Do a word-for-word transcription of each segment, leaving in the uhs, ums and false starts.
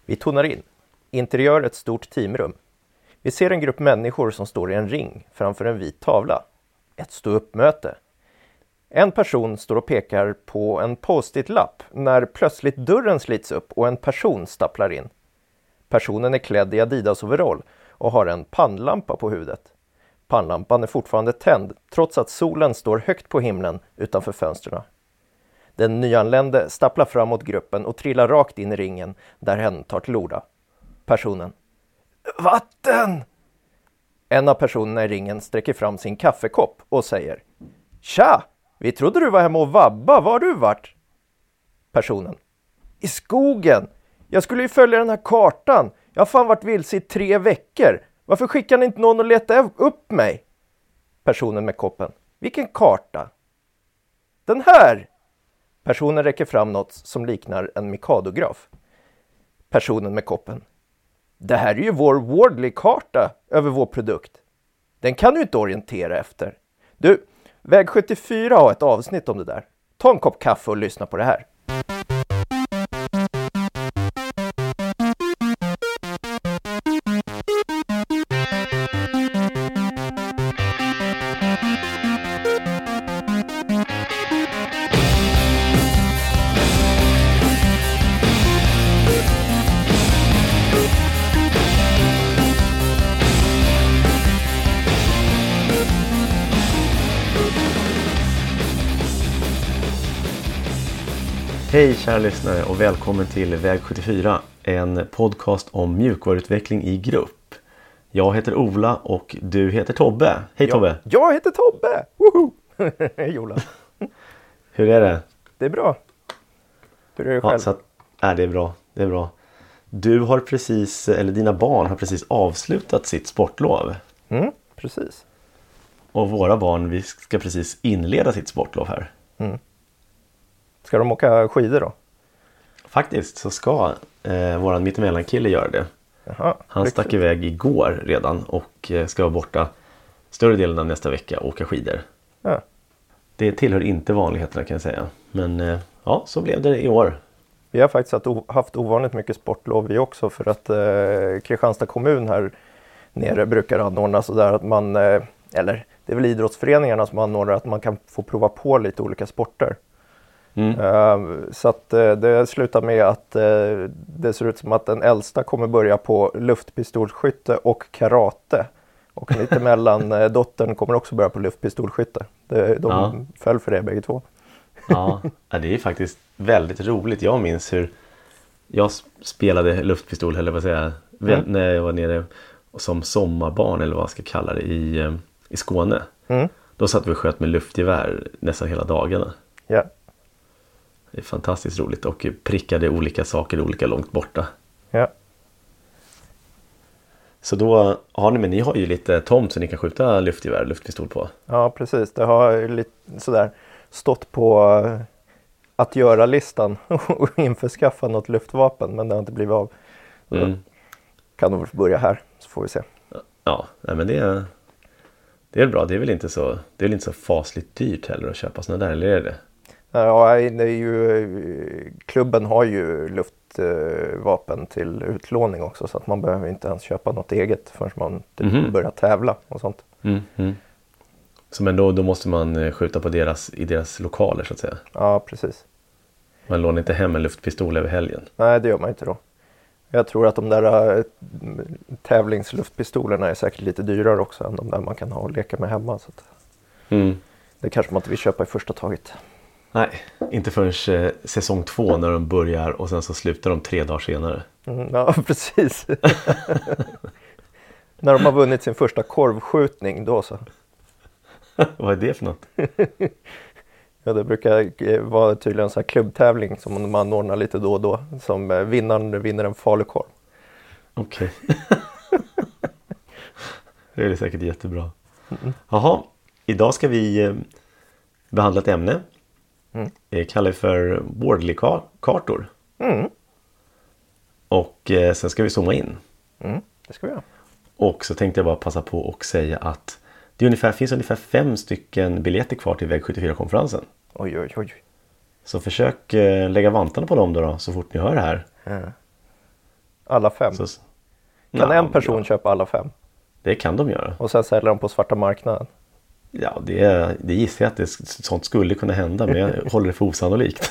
Vi tonar in. Interiör ett stort teamrum. Vi ser en grupp människor som står i en ring framför en vit tavla. Ett stå-upp-möte. En person står och pekar på en post-it-lapp när plötsligt dörren slits upp och en person stapplar in. Personen är klädd i Adidas-overall och har en pannlampa på huvudet. Pannlampan är fortfarande tänd trots att solen står högt på himlen utanför fönstren. Den nyanlände stapplar fram mot gruppen och trillar rakt in i ringen där hen tar till orda. Personen. Vatten! En av personerna i ringen sträcker fram sin kaffekopp och säger: Tja! Vi trodde du var hemma och vabba. Var har du varit? Personen. I skogen. Jag skulle ju följa den här kartan. Jag har fan varit vilse i tre veckor. Varför skickar ni inte någon och leta upp mig? Personen med koppen. Vilken karta? Den här! Personen räcker fram något som liknar en Mikado-graf. Personen med koppen. Det här är ju vår Wardley-karta över vår produkt. Den kan du inte orientera efter. Du, Väg sjuttiofyra har ett avsnitt om det där. Ta en kopp kaffe och lyssna på det här. Hej kära lyssnare och välkommen till Väg sjuttiofyra, en podcast om mjukvaruutveckling i grupp. Jag heter Ola och du heter Tobbe. Hej Tobbe! Jag, jag heter Tobbe! Woho! Hej Ola! Hur är det? Det är bra. Hur är det själv? Ja, så att, äh, det är bra, det är bra. Du har precis, eller dina barn har precis avslutat sitt sportlov. Mm, precis. Och våra barn, vi ska precis inleda sitt sportlov här. Mm. Ska de åka skidor då? Faktiskt så ska eh, våran mittemellan-kille göra det. Jaha, Han riktigt. stack iväg igår redan och eh, ska vara borta större delen av nästa vecka och åka skidor. Ja. Det tillhör inte vanligheterna kan jag säga. Men eh, ja, så blev det i år. Vi har faktiskt haft ovanligt mycket sportlov vi också för att eh, Kristianstad kommun här nere brukar anordna sådär att man, eh, eller det är väl idrottsföreningarna som anordnar att man kan få prova på lite olika sporter. Mm. Uh, så att uh, det slutar med att uh, det ser ut som att den äldsta kommer börja på luftpistolskytte och karate. Och lite mellan uh, dottern kommer också börja på luftpistolskytte. De, de Ja. föll för det bägge två. Ja, det är faktiskt väldigt roligt. Jag minns hur jag spelade luftpistol, eller vad säger jag, mm. när jag var nere som sommarbarn eller vad jag ska kalla det i, i Skåne. Mm. Då satt vi och sköt med luftgevär nästan hela dagarna. Ja. Det är fantastiskt roligt och prickade olika saker olika långt borta. Ja. Så då har ni, men ni har ju lite tomt så ni kan skjuta luftgevär, luftpistol på. Ja, precis. Det har lite sådär stått på uh, att göra-listan och införskaffa något luftvapen, men det har inte blivit av. Mm. Kan nog börja här, så får vi se. Ja, nej, men det är, det är bra. Det är väl inte så, det är väl inte så fasligt dyrt heller att köpa sådana där, eller är det? Ja, det är ju, klubben har ju luftvapen till utlåning också, så att man behöver inte ens köpa något eget förrän man typ mm-hmm. börjar tävla och sånt. Mm-hmm. Så men då, då måste man skjuta på deras, i deras lokaler så att säga? Ja, precis. Man lånar inte hem en luftpistol över helgen? Nej, det gör man inte då. Jag tror att de där äh, tävlingsluftpistolerna är säkert lite dyrare också än de där man kan ha och leka med hemma. Så att mm. det kanske man inte vill köpa i första taget. Nej, inte förrän eh, säsong två när de börjar och sen så slutar de tre dagar senare. Mm, ja, precis. När de har vunnit sin första korvskjutning, då så. Vad är det för något? Ja, det brukar vara tydligen så här klubbtävling som man ordnar lite då och då. Som vinnaren vinner en falukorv. Okej. Okay. Det är säkert jättebra. Mm. Jaha, idag ska vi eh, behandla ett ämne. Mm. Det kallar vi för Wardley-kartor. Mm. Och eh, sen ska vi zooma in. Mm, det ska vi göra. Och så tänkte jag bara passa på och säga att det ungefär, finns ungefär fem stycken biljetter kvar till Väg sjuttiofyra-konferensen. Oj, oj, oj. Så försök eh, lägga vantarna på dem då, då så fort ni hör det här. Ja. Alla fem. Så, kan na, en person ja, köpa alla fem? det kan de göra. Och sen sälja dem på svarta marknaden? Ja, det, det gissar jag att det, sånt skulle kunna hända, men jag håller det för osannolikt.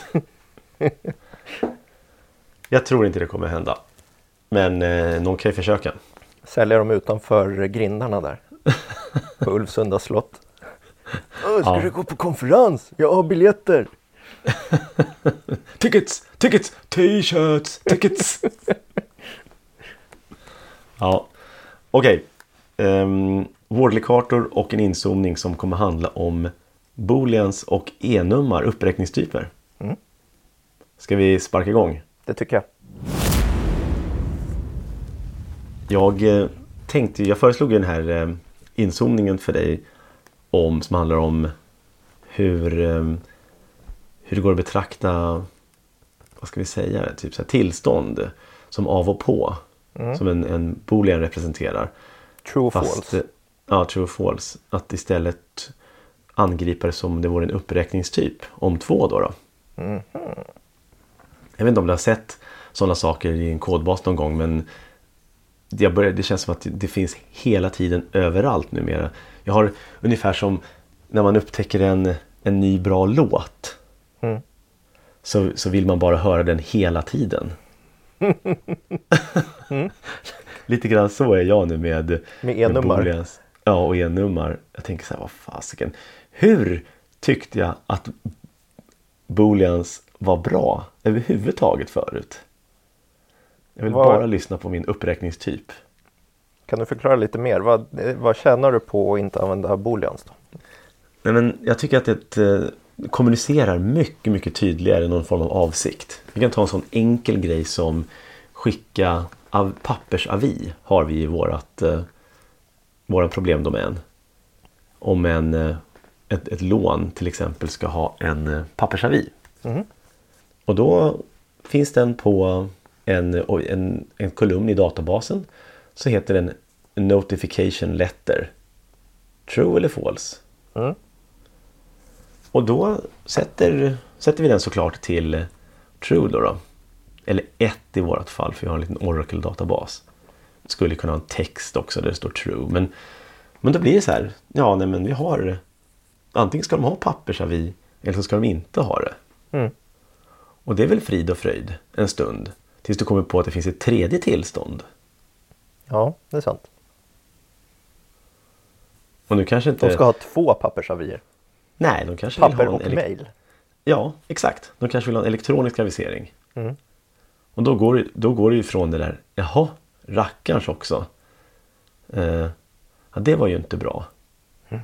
Jag tror inte det kommer hända. Men eh, någon kan ju försöka. Sälja dem utanför grindarna där. På Ulvsunda slott. Åh, ska Ja. du gå på konferens? Jag har biljetter. Tickets, tickets, t-shirts, tickets. Ja, okej. Okay. Um, Wardley-kartor och en inzoomning som kommer handla om booleans och enummer, uppräkningstyper. Mm. Ska vi sparka igång? Det tycker jag. Jag eh, tänkte, jag föreslog den här eh, inzoomningen för dig om, som handlar om hur, eh, hur det går att betrakta, vad ska vi säga, typ så här, tillstånd som av och på. Mm. Som en, en boolean representerar. True och Fast, false. Ja, true och false. Att istället angripa det som det vore en uppräkningstyp om två då. då. Mm. Jag vet inte om du har sett sådana saker i en kodbas någon gång, men det, börjar, det känns som att det finns hela tiden överallt numera. Jag har ungefär som när man upptäcker en, en ny bra låt. Mm. Så, så vill man bara höra den hela tiden. mm. Lite grann så är jag nu med med enummer. Ja, och enummer. Jag tänker så här, vad fasiken. Hur tyckte jag att booleans var bra överhuvudtaget förut? Jag vill vad... bara lyssna på min uppräkningstyp. Kan du förklara lite mer? Vad, vad tjänar du på att inte använda booleans då? Nej, men jag tycker att det eh, kommunicerar mycket, mycket tydligare än någon form av avsikt. Vi kan ta en sån enkel grej som skicka av pappersavi har vi i vårat, eh, våran problemdomän. Om en, eh, ett, ett lån till exempel ska ha en eh, pappersavi. Mm. Och då finns den på en, en, en kolumn i databasen. Så heter den notification letter. True eller false. Mm. Och då sätter, sätter vi den såklart till true då, då. Eller ett i vårt fall, för vi har en liten Oracle-databas. Skulle kunna ha en text också där det står true. Men, men då blir det så här, ja nej men vi har, antingen ska de ha pappersavi eller så ska de inte ha det. Mm. Och det är väl frid och fröjd en stund. Tills du kommer på att det finns ett tredje tillstånd. Ja, det är sant. Och nu kanske inte... De ska ha två pappersavier. Nej, de kanske Papper vill ha en... och ele... mail. Ja, exakt. De kanske vill ha en elektronisk avisering. Mm. Och då går, då går det ju från det där, jaha, rackarns också. Eh, ja, det var ju inte bra. Mm.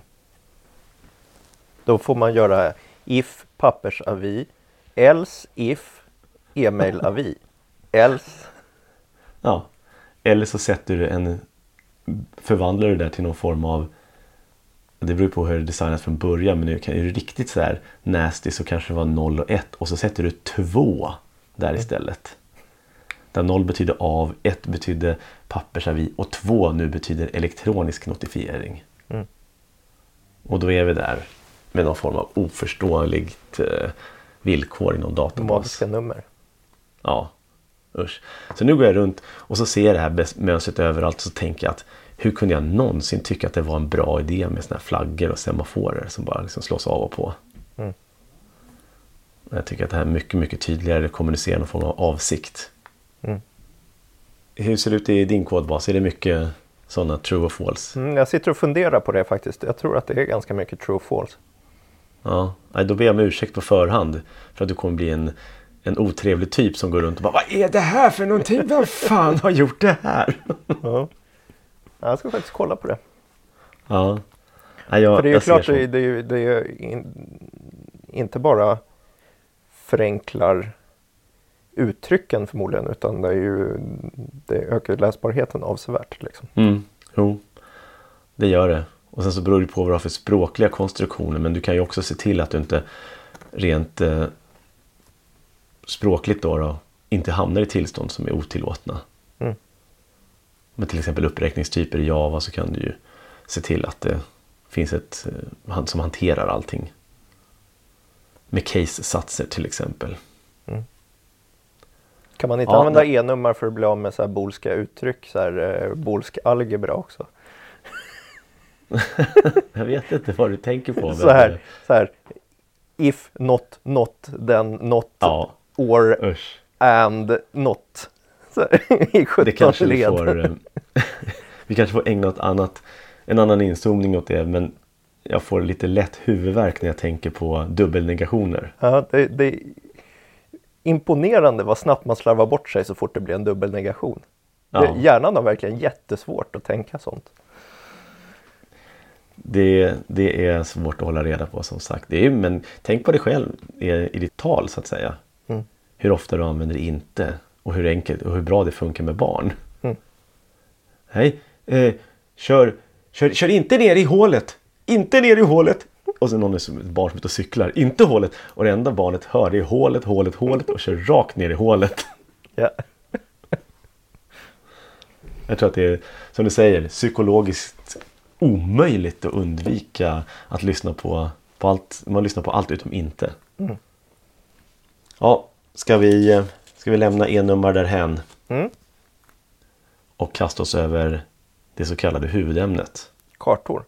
Då får man göra if pappersavi, else if e-mail-avi, else. Ja, eller så sätter du en, förvandlar du det där till någon form av, det beror på hur det designat från början, men är det riktigt så här nasty så kanske det var noll och ett och så sätter du två där mm. istället. Där noll betyder av, ett betyder pappersavi och två nu betyder elektronisk notifiering. Mm. Och då är vi där med någon form av oförståeligt eh, villkor i någon databas. Magiska nummer. Ja, usch. Så nu går jag runt och så ser jag det här mönstret överallt och så tänker jag att hur kunde jag någonsin tycka att det var en bra idé med såna här flaggor och semaforer som bara liksom slås av och på. Mm. Jag tycker att det här är mycket, mycket tydligare kommunicerar någon form av avsikt. Mm. Hur ser det ut i din kodbas? Är det mycket sådana true och false? Mm, jag sitter och funderar på det faktiskt. Jag tror att det är ganska mycket true och false. Ja, då ber jag om ursäkt på förhand för att du kommer bli en, en otrevlig typ som går runt och bara, vad är det här för någonting? Vem fan har gjort det här? Ja. Jag ska faktiskt kolla på det. Ja. Ja, jag, för det är ju jag klart, det, det är, det är in, inte bara förenklar uttrycken förmodligen, utan det är ju, det ökar läsbarheten avsevärt liksom. Mm, jo, det gör det. Och sen så beror det på vad du har för språkliga konstruktioner, men du kan ju också se till att du inte rent eh, språkligt då, då inte hamnar i tillstånd som är otillåtna. Mm. Med till exempel uppräkningstyper i Java så kan du ju se till att det finns ett eh, som hanterar allting. Med case-satser till exempel. Mm. Kan man inte Ja, använda nej. e-nummer för att bli av med så här bolska uttryck, så här eh, bolsk algebra också? Jag vet inte vad du tänker på. Så här, så här, if not not, then not, Ja, or usch. and not. Så här, i sjutton Det kanske vi led. får... eh, vi kanske får ägna något annat, en annan inzoomning åt det, men jag får lite lätt huvudvärk när jag tänker på dubbelnegationer. Ja, det, det är imponerande vad snabbt man slarvar bort sig så fort det blir en dubbelnegation. Ja. Det, hjärnan har verkligen jättesvårt att tänka sånt. Det, det är svårt att hålla reda på, som sagt. Det är, men tänk på dig själv i, i ditt tal, så att säga. Mm. Hur ofta du använder inte. Och hur enkelt och hur bra det funkar med barn. Mm. Hej, eh, kör, kör, kör inte ner i hålet. Inte ner i hålet. Och sen någon är som ett barn som är ute och cyklar. Inte hålet. Och det enda barnet hör det är hålet, hålet, hålet. Och kör rakt ner i hålet. Ja. Jag tror att det är, som du säger, psykologiskt omöjligt att undvika att lyssna på, på allt. Man lyssnar på allt utom inte. Mm. Ja, ska vi, ska vi lämna e-nummer därhän Mm. och kasta oss över det så kallade huvudämnet. Kartor.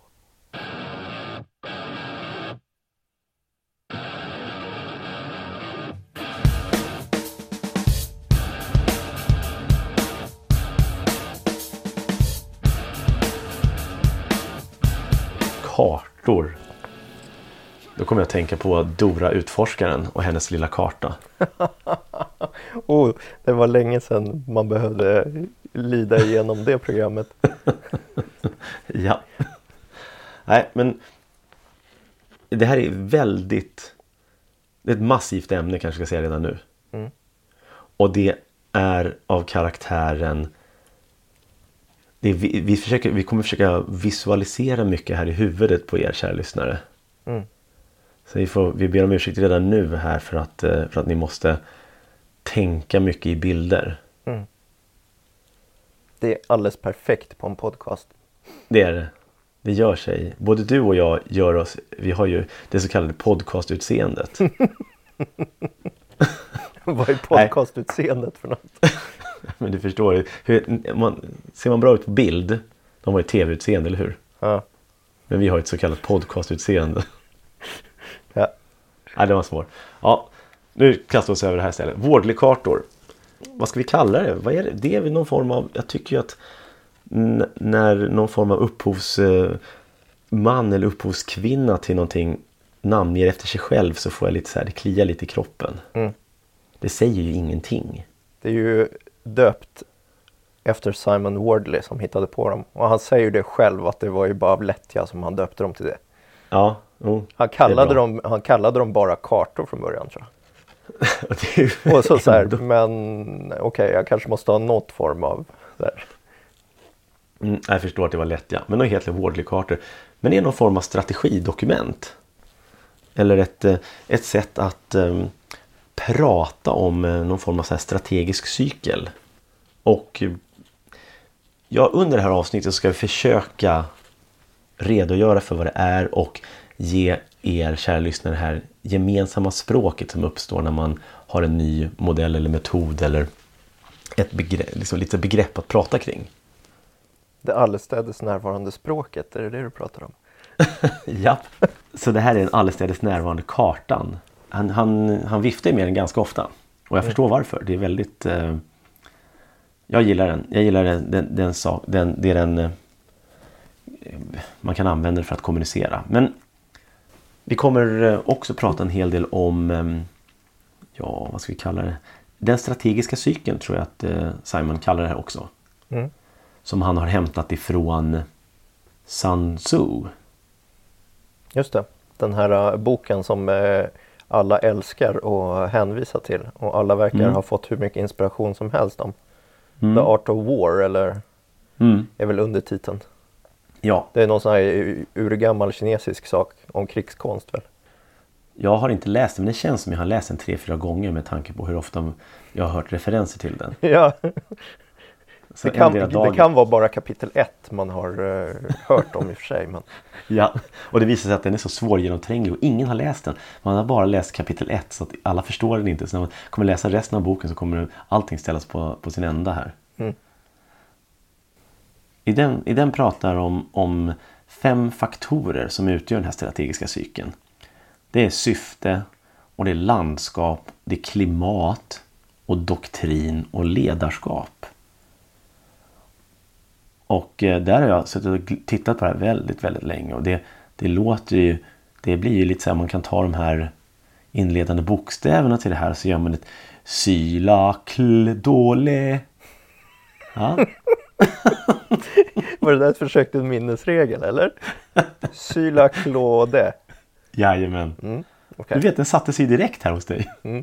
Kartor. Då kommer jag att tänka på Dora Utforskaren och hennes lilla karta. Oh, det var länge sedan man behövde lida igenom det programmet. Ja. Nej, men det här är väldigt, det är ett massivt ämne, kanske jag ska säga redan nu. Mm. Och det är av karaktären, det är, vi, vi, försöker, vi kommer försöka visualisera mycket här i huvudet på er, kära lyssnare. Mm. Så vi, får, vi ber om ursäkt redan nu här för att, för att ni måste tänka mycket i bilder. Mm. Det är alldeles perfekt på en podcast. Det är det. Det gör sig. Både du och jag gör oss, vi har ju det så kallade podcastutseendet. Vad är podcastutseendet för något? Men du förstår, hur, man, ser man bra ut på bild, de har ju tv-utseende, eller hur? Ja. Men vi har ett så kallat podcastutseende. Ja. Nej, det var svårt. Ja, nu kastar vi oss över det här stället. Vårdlekartor. Vad ska vi kalla det? Vad är det? Det är väl någon form av, jag tycker ju att n- när någon form av upphovsman eller upphovskvinna till någonting namnger efter sig själv, så får jag lite så här, det kliar lite i kroppen. Mm. Det säger ju ingenting. Det är ju döpt efter Simon Wardley som hittade på dem. Och han säger ju det själv, att det var ju bara av lättja som han döpte dem till det. Ja, oh, Han kallade, dem, han kallade dem bara kartor från början, tror jag. Och, det är ju Och så så här, ändå- men okej, okay, jag kanske måste ha något form av där. Mm, jag förstår att det var lätt, ja. Men de heter Wardley-kartor. Men det är någon form av strategidokument. Eller ett, eh, ett sätt att um, prata om eh, någon form av så här strategisk cykel. Och eh, ja, under det här avsnittet ska vi försöka redogöra för vad det är och ge er, kära lyssnare, det här gemensamma språket som uppstår när man har en ny modell eller metod eller ett begrepp, liksom lite begrepp att prata kring. Det allestädes närvarande språket, är det det du pratar om? Ja, så det här är den allestädes närvarande kartan. Han, han, han viftar med den ganska ofta. Och jag förstår varför. Det är väldigt... Eh, jag gillar den. Jag gillar den, den, den, sak, den det är den... Eh, man kan använda den för att kommunicera. Men vi kommer eh, också prata en hel del om... Eh, ja, vad ska vi kalla det? Den strategiska cykeln tror jag att eh, Simon kallar det här också. Mm. Som han har hämtat ifrån Sun Tzu. Just det. Den här uh, boken som uh, alla älskar att hänvisa till. Och alla verkar Mm. ha fått hur mycket inspiration som helst om. Mm. The Art of War, eller Mm. är väl undertiteln. Ja, Det är någon sån här u- urgammal kinesisk sak om krigskonst väl. jag har inte läst den, men det känns som jag har läst den tre, fyra gånger med tanke på hur ofta jag har hört referenser till den. Ja, Det kan, det kan vara bara kapitel ett man har uh, hört om i och för sig. Men... Ja, och det visar sig att den är så svårgenomtränglig och ingen har läst den. Man har bara läst kapitel ett så att alla förstår den inte. Så när man kommer läsa resten av boken så kommer allting ställas på, på sin ända här. Mm. I, den, I den pratar om, om fem faktorer som utgör den här strategiska cykeln. Det är syfte och det är landskap, det är klimat och doktrin och ledarskap. Och där har jag suttit och tittat på det här väldigt, väldigt länge. Och det, det låter ju, det blir ju lite så här, man kan ta de här inledande bokstäverna till det här så gör man ett syla, kl, dåle. Ja. Var det där ett försök till minnesregel, eller? Syla, klåde. Jajamän. Mm, okay. Du vet, den satte sig direkt här hos dig. Mm.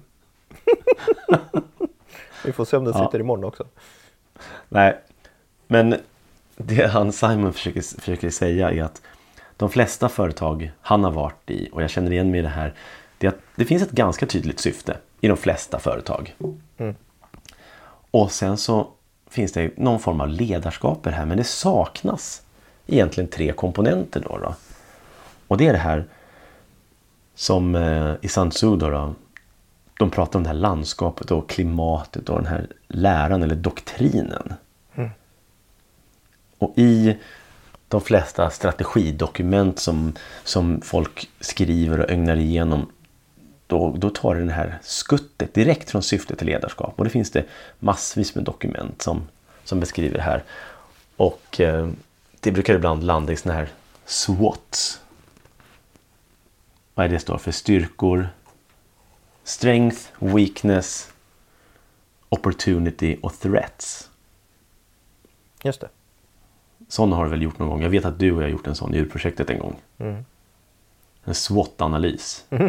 Vi får se om den sitter ja. imorgon också. Nej, men det han Simon försöker, försöker säga är att de flesta företag han har varit i, och jag känner igen mig i det här, det är att det finns ett ganska tydligt syfte i de flesta företag. Mm. Och sen så finns det någon form av ledarskap här, men det saknas egentligen tre komponenter då. då. Och det är det här som eh, i Sun Tzu då, då, de pratar om det här landskapet och klimatet och den här läran eller doktrinen. Mm. Och i de flesta strategidokument som, som folk skriver och ögnar igenom, då, då tar det den här skuttet direkt från syfte till ledarskap. Och det finns det massvis med dokument som, som beskriver det här. Och eh, det brukar ibland landa i såna här SWOTs. Vad är det står för? Styrkor, strength, weakness, opportunity och threats. Just det. Sådana har du väl gjort någon gång. Jag vet att du och jag har gjort en sån i djurprojektet en gång. Mm. En SWOT-analys. Mm.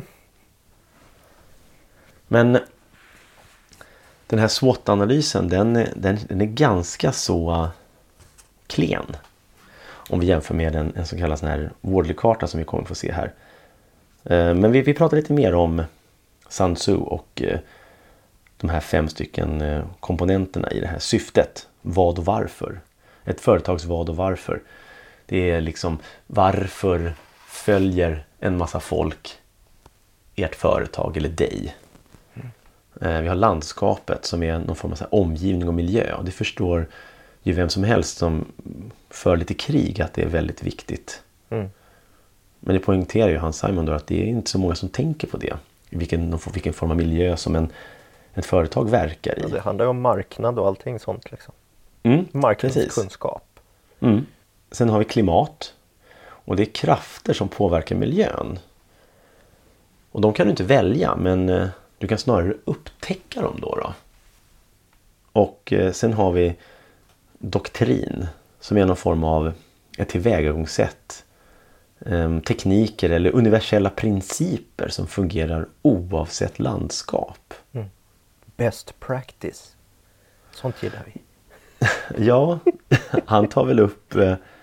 Men den här SWOT-analysen den, den, den är ganska så klen. Om vi jämför med en, en så kallad sån här Wardley-karta som vi kommer få se här. Men vi, vi pratar lite mer om Sun Tzu och de här fem stycken komponenterna i det här syftet. Vad och varför. Ett företags vad och varför. Det är liksom varför följer en massa folk ert företag eller dig. Mm. Vi har landskapet som är någon form av så här omgivning och miljö. Och det förstår ju vem som helst som för lite krig att det är väldigt viktigt. Mm. Men det poängterar ju han Simon då att det är inte så många som tänker på det. Vilken, vilken form av miljö som en, ett företag verkar i. Ja, det handlar ju om marknad och allting sånt liksom. Mm, marknadskunskap. Mm. Sen har vi klimat. Och det är krafter som påverkar miljön. Och de kan du inte välja, men du kan snarare upptäcka dem då. då. Och sen har vi doktrin som är någon form av ett tillvägagångssätt. Tekniker eller universella principer som fungerar oavsett landskap. Mm. Best practice. Sånt gillar vi. Ja, han tar väl upp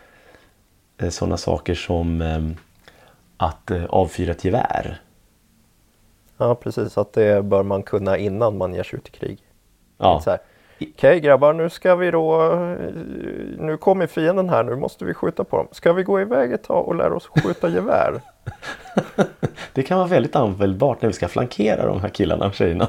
eh, sådana saker som eh, att eh, avfyra ett gevär. Ja, precis. Att det bör man kunna innan man ger sig ut i krig. Ja. Okej okay, grabbar, nu ska vi då... Nu kommer fienden här, nu måste vi skjuta på dem. Ska vi gå iväg ett tag och lära oss skjuta gevär? Det kan vara väldigt användbart när vi ska flankera de här killarna och tjejerna.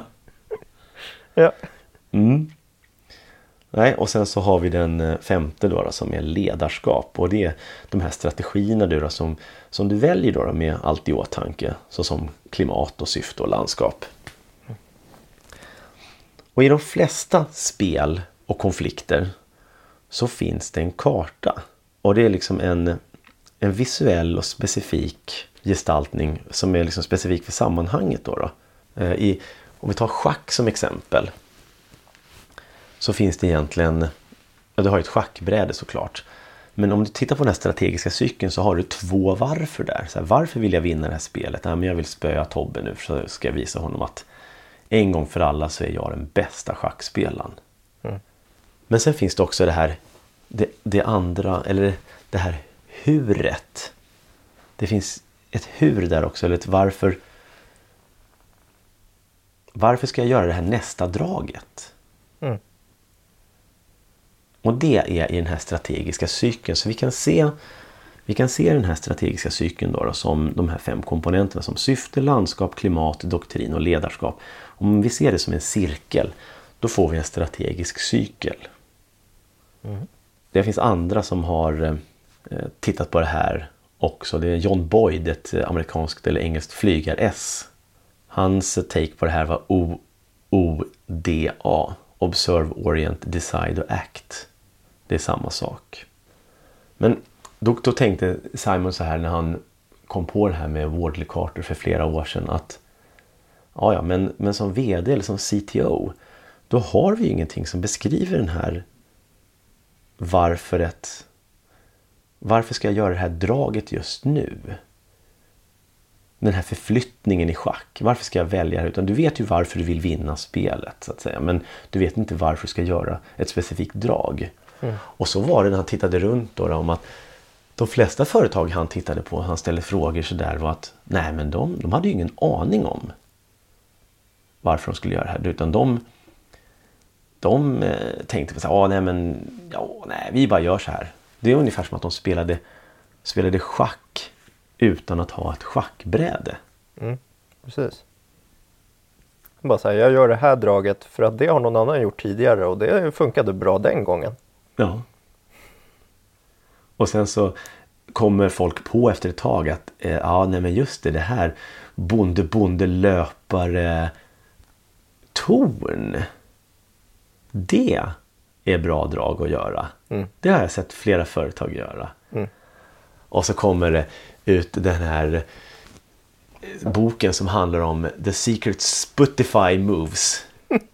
Ja. Mm. Nej, och sen så har vi den femte då, då som är ledarskap. Och det är de här strategierna då, då, som, som du väljer då, då med allt i åtanke. Så som klimat och syfte och landskap. Och i de flesta spel och konflikter så finns det en karta. Och det är liksom en, en visuell och specifik gestaltning som är liksom specifik för sammanhanget då. då. I, om vi tar schack som exempel. Så finns det egentligen, ja, du har ett schackbräde såklart. Men om du tittar på den här strategiska cykeln så har du två varför där. Så här, varför vill jag vinna det här spelet? Ja, men jag vill spöa Tobbe nu så ska jag visa honom att en gång för alla så är jag den bästa schackspelaren. Mm. Men sen finns det också det här, det, det andra, eller det här huret. Det finns ett hur där också, eller ett varför. Varför ska jag göra det här nästa draget? Mm. Och det är i den här strategiska cykeln. Så vi kan se, vi kan se den här strategiska cykeln då, då som de här fem komponenterna som syfte, landskap, klimat, doktrin och ledarskap. Om vi ser det som en cirkel, då får vi en strategisk cykel. Mm. Det finns andra som har eh, tittat på det här också. Det är John Boyd, ett amerikanskt eller engelskt flygar-S. Hans take på det här var O O D A. Observe, Orient, Decide och Act. Det är samma sak. Men då, då tänkte Simon så här när han kom på det här med Wardley Carter för flera år sedan att ja, ja, men, men som vd eller som C T O då har vi ingenting som beskriver den här varför ett varför ska jag göra det här draget just nu? Den här förflyttningen i schack. Varför ska jag välja det? Utan du vet ju varför du vill vinna spelet så att säga. Men du vet inte varför du ska göra ett specifikt drag. Mm. Och så var det när han tittade runt då, då om att de flesta företag han tittade på, han ställde frågor så där var att nej men de, de hade ju ingen aning om varför de skulle göra det här. Utan de, de eh, tänkte på så här, ah, nej men ja, nej, vi bara gör så här. Det är ungefär som att de spelade, spelade schack utan att ha ett schackbräde. Mm, precis. Bara så här, jag gör det här draget för att det har någon annan gjort tidigare och det funkade bra den gången. Ja. Och sen så kommer folk på efter ett tag att eh, ja, nej men just det, det här bonde, bonde, löpare torn. Det är bra drag att göra. Mm. Det har jag sett flera företag göra. Mm. Och så kommer det ut den här boken som handlar om The Secret Spotify Moves.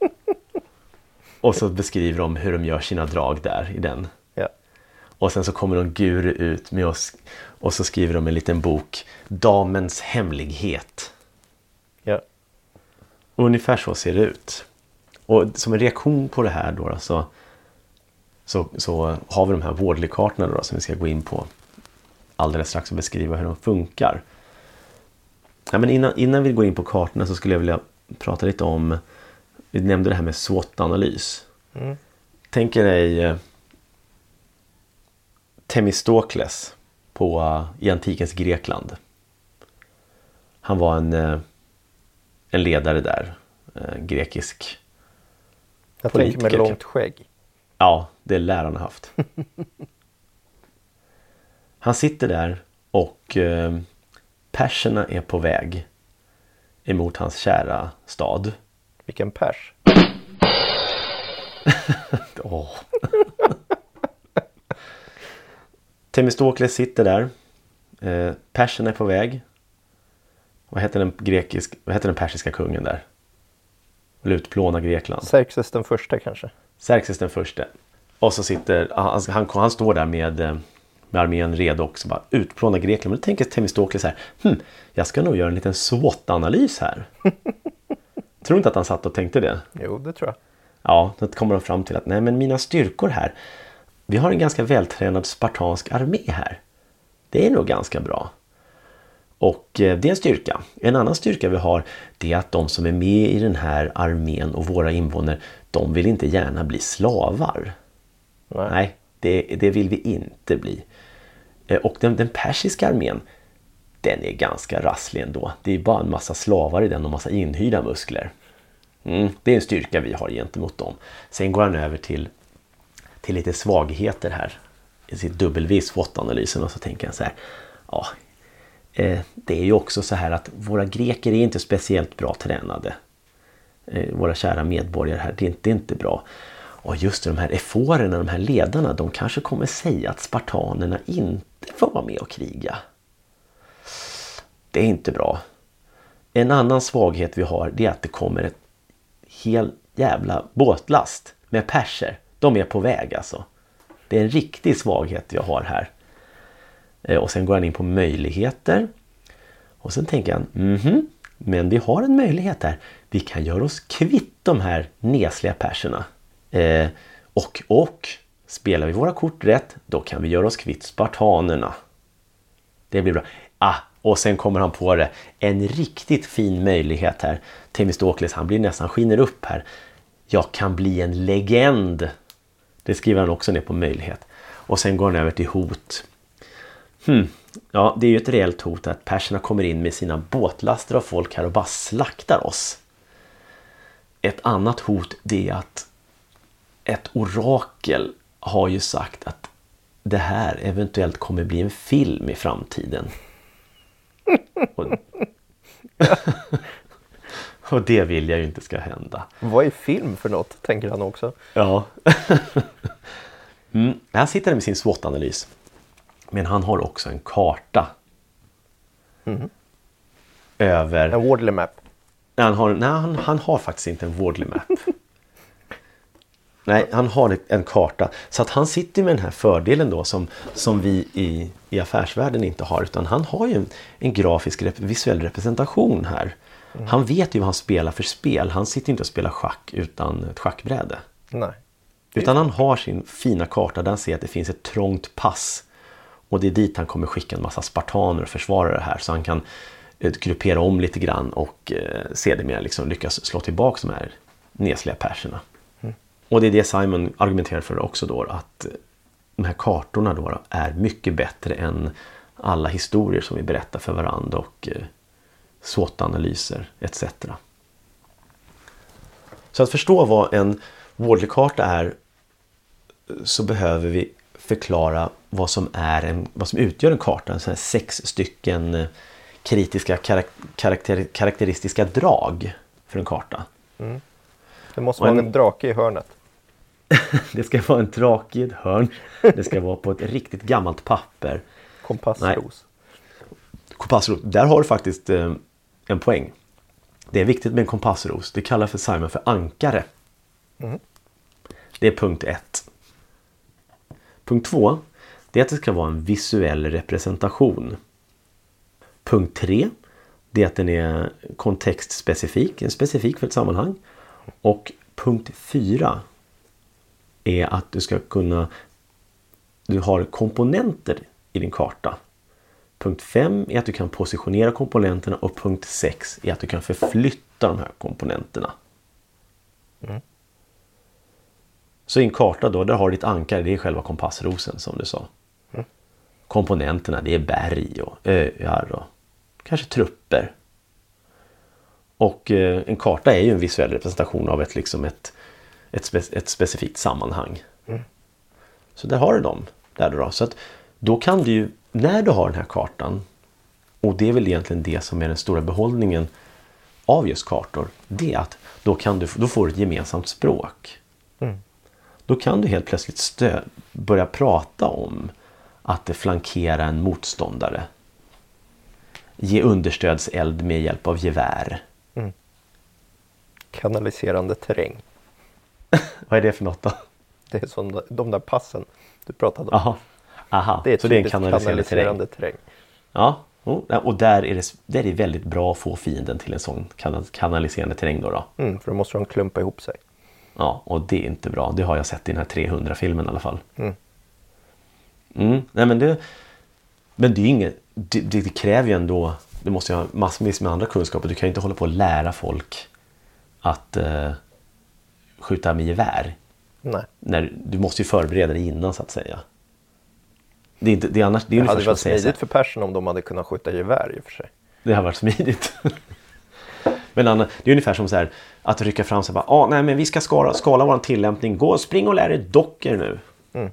Och så beskriver de hur de gör sina drag där i den. Ja. Och sen så kommer de guru ut med oss och så skriver de en liten bok Damens hemlighet. Ja. Och ungefär så ser det ut. Och som en reaktion på det här då, då så, så, så har vi de här Wardley-kartorna då, som vi ska gå in på alldeles strax och beskriva hur de funkar. Ja, men innan, innan vi går in på kartorna så skulle jag vilja prata lite om, vi nämnde det här med SWOT-analys. Mm. Tänk dig eh, Themistokles på, uh, i antikens Grekland. Han var en, uh, en ledare där, uh, grekisk jag politiker. Tänker med långt skägg. Ja, det lär han ha haft. Han sitter där och uh, perserna är på väg emot hans kära stad. Vilken pers? oh. Themistokles sitter där. Eh, perserna är på väg. Vad heter den grekisk, vad heter den persiska kungen där? Vill utplåna Grekland. Xerxes den första kanske. Xerxes den första. Och så sitter han, han, han står där med med armén redo också bara utplåna Grekland. Men då tänker Themistokles så här, hm, jag ska nog göra en liten SWOT-analys här. Tror du inte att han satt och tänkte det? Jo, det tror jag. Ja, då kommer de fram till att nej men mina styrkor här, vi har en ganska vältränad spartansk armé här. Det är nog ganska bra. Och eh, det är en styrka. En annan styrka vi har, det är att de som är med i den här armén och våra invånare, de vill inte gärna bli slavar. Nej, nej det, det vill vi inte bli. Eh, och den, den persiska armén, den är ganska rasslig ändå. Det är bara en massa slavar i den och massa inhyrda muskler. Mm, det är en styrka vi har gentemot dem. Sen går han över till, till lite svagheter här i sitt W SWOT-analysen och så tänker han så här, ja, eh, det är ju också så här att våra greker är inte speciellt bra tränade. Eh, våra kära medborgare här, det är inte, det är inte bra. Och just de här eforerna, de här ledarna, de kanske kommer säga att spartanerna inte får vara med och kriga. Det är inte bra. En annan svaghet vi har, det är att det kommer ett hel jävla båtlast med perser. De är på väg alltså. Det är en riktig svaghet jag har här. Och sen går han in på möjligheter. Och sen tänker han, mhm, men vi har en möjlighet här. Vi kan göra oss kvitt de här nesliga perserna. Eh, och, och spelar vi våra kort rätt, då kan vi göra oss kvitt spartanerna. Det blir bra. Ah, och sen kommer han på det. En riktigt fin möjlighet här. Themistokles, han blir nästan skiner upp här. Jag kan bli en legend. Det skriver han också ner på möjlighet. Och sen går han över till hot. Hmm. Ja, det är ju ett reellt hot att perserna kommer in med sina båtlaster av folk här och bara slaktar oss. Ett annat hot, det är att ett orakel har ju sagt att det här eventuellt kommer bli en film i framtiden. Och, och det vill jag ju inte ska hända. Vad är film för något, tänker han också. Ja. mm. Han sitter med sin SWOT-analys. Men han har också en karta. Mm. Över... En Wardley map. Han har, nej, han, han har faktiskt inte en Wardley map. Nej, han har en karta. Så att han sitter med den här fördelen då som, som vi i, i affärsvärlden inte har. Utan han har ju en, en grafisk rep, visuell representation här. Mm. Han vet ju vad han spelar för spel. Han sitter inte och spelar schack utan ett schackbräde. Nej. Utan han har sin fina karta där han ser att det finns ett trångt pass. Och det är dit han kommer skicka en massa spartaner och försvarare här. Så han kan eh, gruppera om lite grann och eh, sedermera liksom lyckas slå tillbaka de här nesliga perserna. Mm. Och det är det Simon argumenterar för också då. Att de här kartorna då är mycket bättre än alla historier som vi berättar för varandra. Och eh, SWOT-analyser et cetera. Så att förstå vad en Wardley-karta är så behöver vi förklara vad som är en, vad som utgör en karta, en sån här sex stycken kritiska karakter, karaktäristiska drag för en karta. Mm. Det måste vara en, en drake i hörnet. Det ska vara en drake i ett hörn. Det ska vara på ett riktigt gammalt papper. Kompassros. Kompassros. Där har du faktiskt eh, en poäng. Det är viktigt med en kompassros. Det kallar för Simon för ankare. Mm. Det är punkt ett. Punkt två, det är att det ska vara en visuell representation. Punkt tre, det är att den är kontextspecifik, en specifik för ett sammanhang. Och punkt fyra är att du ska kunna, du har komponenter i din karta. Punkt fem är att du kan positionera komponenterna och punkt sex är att du kan förflytta de här komponenterna. Mm. Så i en karta då, där har du ditt ankare, det är själva kompassrosen som du sa. Mm. Komponenterna, det är berg och öar och kanske trupper. Och eh, en karta är ju en visuell representation av ett, liksom ett, ett, spe, ett specifikt sammanhang. Mm. Så där har du dem. Där då. Så att då kan du ju, när du har den här kartan, och det är väl egentligen det som är den stora behållningen av just kartor, det är att då, kan du, då får du ett gemensamt språk. Mm. Då kan du helt plötsligt stö- börja prata om att det flankerar en motståndare. Ge understödseld med hjälp av gevär. Mm. Kanaliserande terräng. Vad är det för något då? Det är som de där passen du pratade om. Aha. Aha. Det är så det är en kanaliserande, kanaliserande terräng. terräng. Ja, och där är, det, där är det väldigt bra att få fienden till en sån kanaliserande terräng då. då. Mm, för då måste de klumpa ihop sig. Ja, och det är inte bra. Det har jag sett i den här trehundra-filmen i alla fall. Mm. Mm. Nej, men det, men det är inget, det, det kräver ju ändå, du måste ju ha massvis med andra kunskaper. Du kan ju inte hålla på att lära folk att uh, skjuta med gevär. Nej. När, du måste ju förbereda dig innan så att säga. Det, är inte, det, är annars, det, är det hade varit smidigt för persen om de hade kunnat skjuta gevär i och för sig. Det har varit smidigt. Men Anna, det är ungefär som så här, att rycka fram så här, ah, nej men vi ska skala, skala vår tillämpning. Gå och spring och lär dig dockor nu. Mm.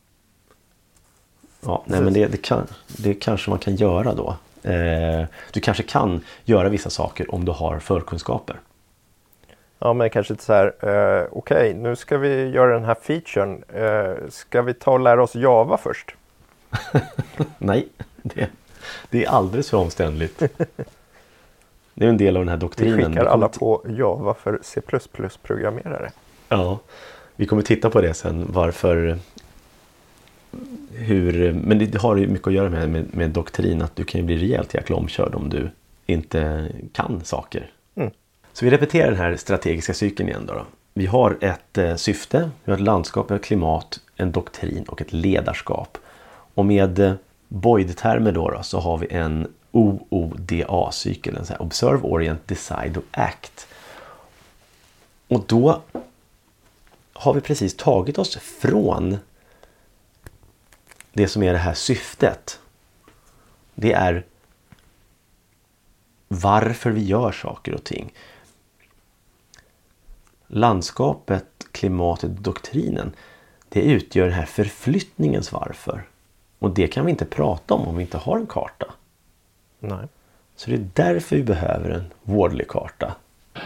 Ja, nej men det, det, kan, det kanske man kan göra då. Eh, du kanske kan göra vissa saker om du har förkunskaper. Ja, men kanske inte så här, eh, okej, okay, nu ska vi göra den här featuren. Eh, ska vi ta och lära oss Java först? Nej, det, det är alldeles för omständligt. Det är en del av den här doktrinen. Vi skickar alla på Java för C plus plus-programmerare. Ja, vi kommer titta på det sen. Varför, hur, men det har ju mycket att göra med, med, med doktrin. Att du kan ju bli rejält jäkla omkörd om du inte kan saker. Mm. Så vi repeterar den här strategiska cykeln igen då. då. Vi har ett eh, syfte, vi har ett landskap, ett klimat, en doktrin och ett ledarskap. Och med eh, Boyd-termer då, då så har vi en O O D A-cykel, en så här Observe, Orient, Decide och Act. Och då har vi precis tagit oss från det som är det här syftet. Det är varför vi gör saker och ting. Landskapet, klimatet, doktrinen, det utgör den här förflyttningens varför. Och det kan vi inte prata om om vi inte har en karta. Nej. Så det är därför vi behöver en vårdlig karta.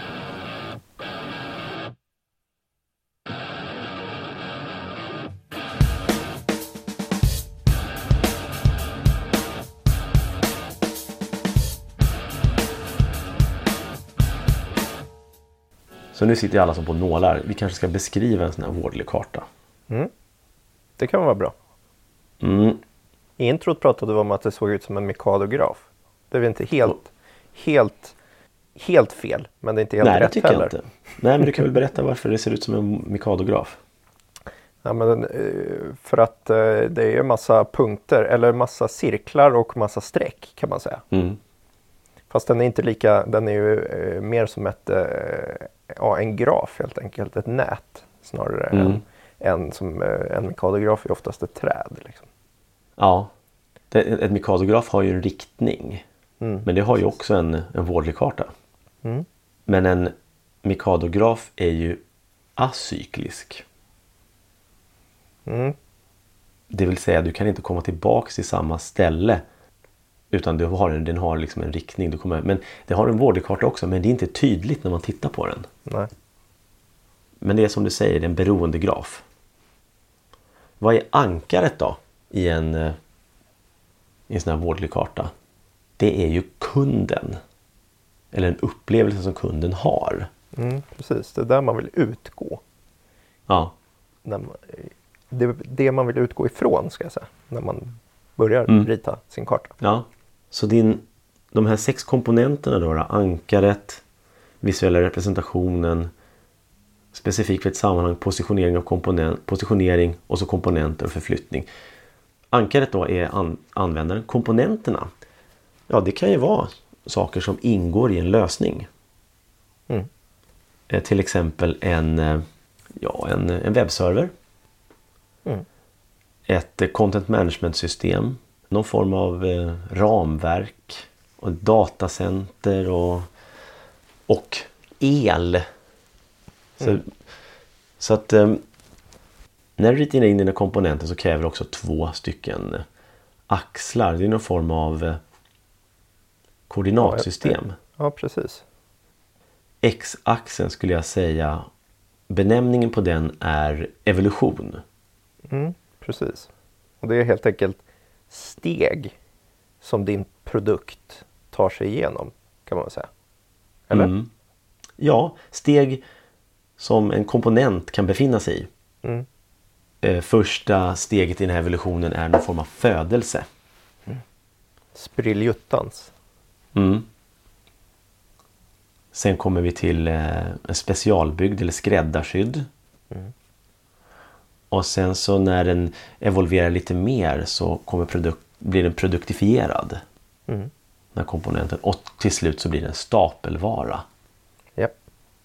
Så nu sitter alla som på nålar. Vi kanske ska beskriva en sån här vårdlig karta. Mm. Det kan vara bra. Mm. I introt pratade vi om att det såg ut som en mikadograf. Det är väl inte helt, oh. helt, helt fel, men det är inte helt Nej, rätt det tycker heller. Jag inte. Nej, men du kan väl berätta varför det ser ut som en mikadograf. Ja, men för att det är en massa punkter, eller massa cirklar och massa streck kan man säga. Mm. Fast den är inte lika, den är ju mer som ett, ja, en graf helt enkelt, ett nät snarare mm. än, än som en mikadograf är oftast ett träd. Liksom. Ja, det, ett mikadograf har ju en riktning, mm. men det har ju också en, en vårdlig karta. Mm. Men en mikadograf är ju acyklisk. Mm. Det vill säga du kan inte komma tillbaka till samma ställe utan du har en, den har liksom en riktning. Du kommer, men det har en vårdlig karta också, men det är inte tydligt när man tittar på den. Nej. Men det är som du säger, det är en beroendegraf. Vad är ankaret då i en, i en sån här vårdlig karta? Det är ju kunden. Eller en upplevelse som kunden har. Mm, precis, det är där man vill utgå. Ja. När man, det, det man vill utgå ifrån ska jag säga. När man börjar mm. rita sin karta. Ja, så din, de här sex komponenterna då, då ankaret, visuella representationen, specifikt för ett sammanhang, positionering av komponent, positionering och så komponenter och förflyttning. Ankaret då är an, användaren. Komponenterna, ja det kan ju vara saker som ingår i en lösning. Mm. Eh, till exempel en, ja, en, en webbserver. Mm. Ett eh, content management system. Någon form av eh, ramverk. Och datacenter och, och el. Så, mm. så att eh, när du ritar in dina komponenter så kräver det också två stycken axlar. Det är någon form av eh, koordinatsystem. Ja, ja, precis. X-axeln skulle jag säga, benämningen på den är evolution. Mm, precis. Och det är helt enkelt steg som din produkt tar sig igenom, kan man säga. Eller? Mm. Ja, steg som en komponent kan befinna sig i. Mm. Eh, första steget i den här evolutionen är någon form av födelse. Mm. Spriljuttans. Mm. Sen kommer vi till eh, en specialbyggd eller skräddarsydd. Mm. Och sen så när den evolverar lite mer så kommer produkt, blir den produktifierad. Mm. Den här komponenten. Och till slut så blir den stapelvara. Yep.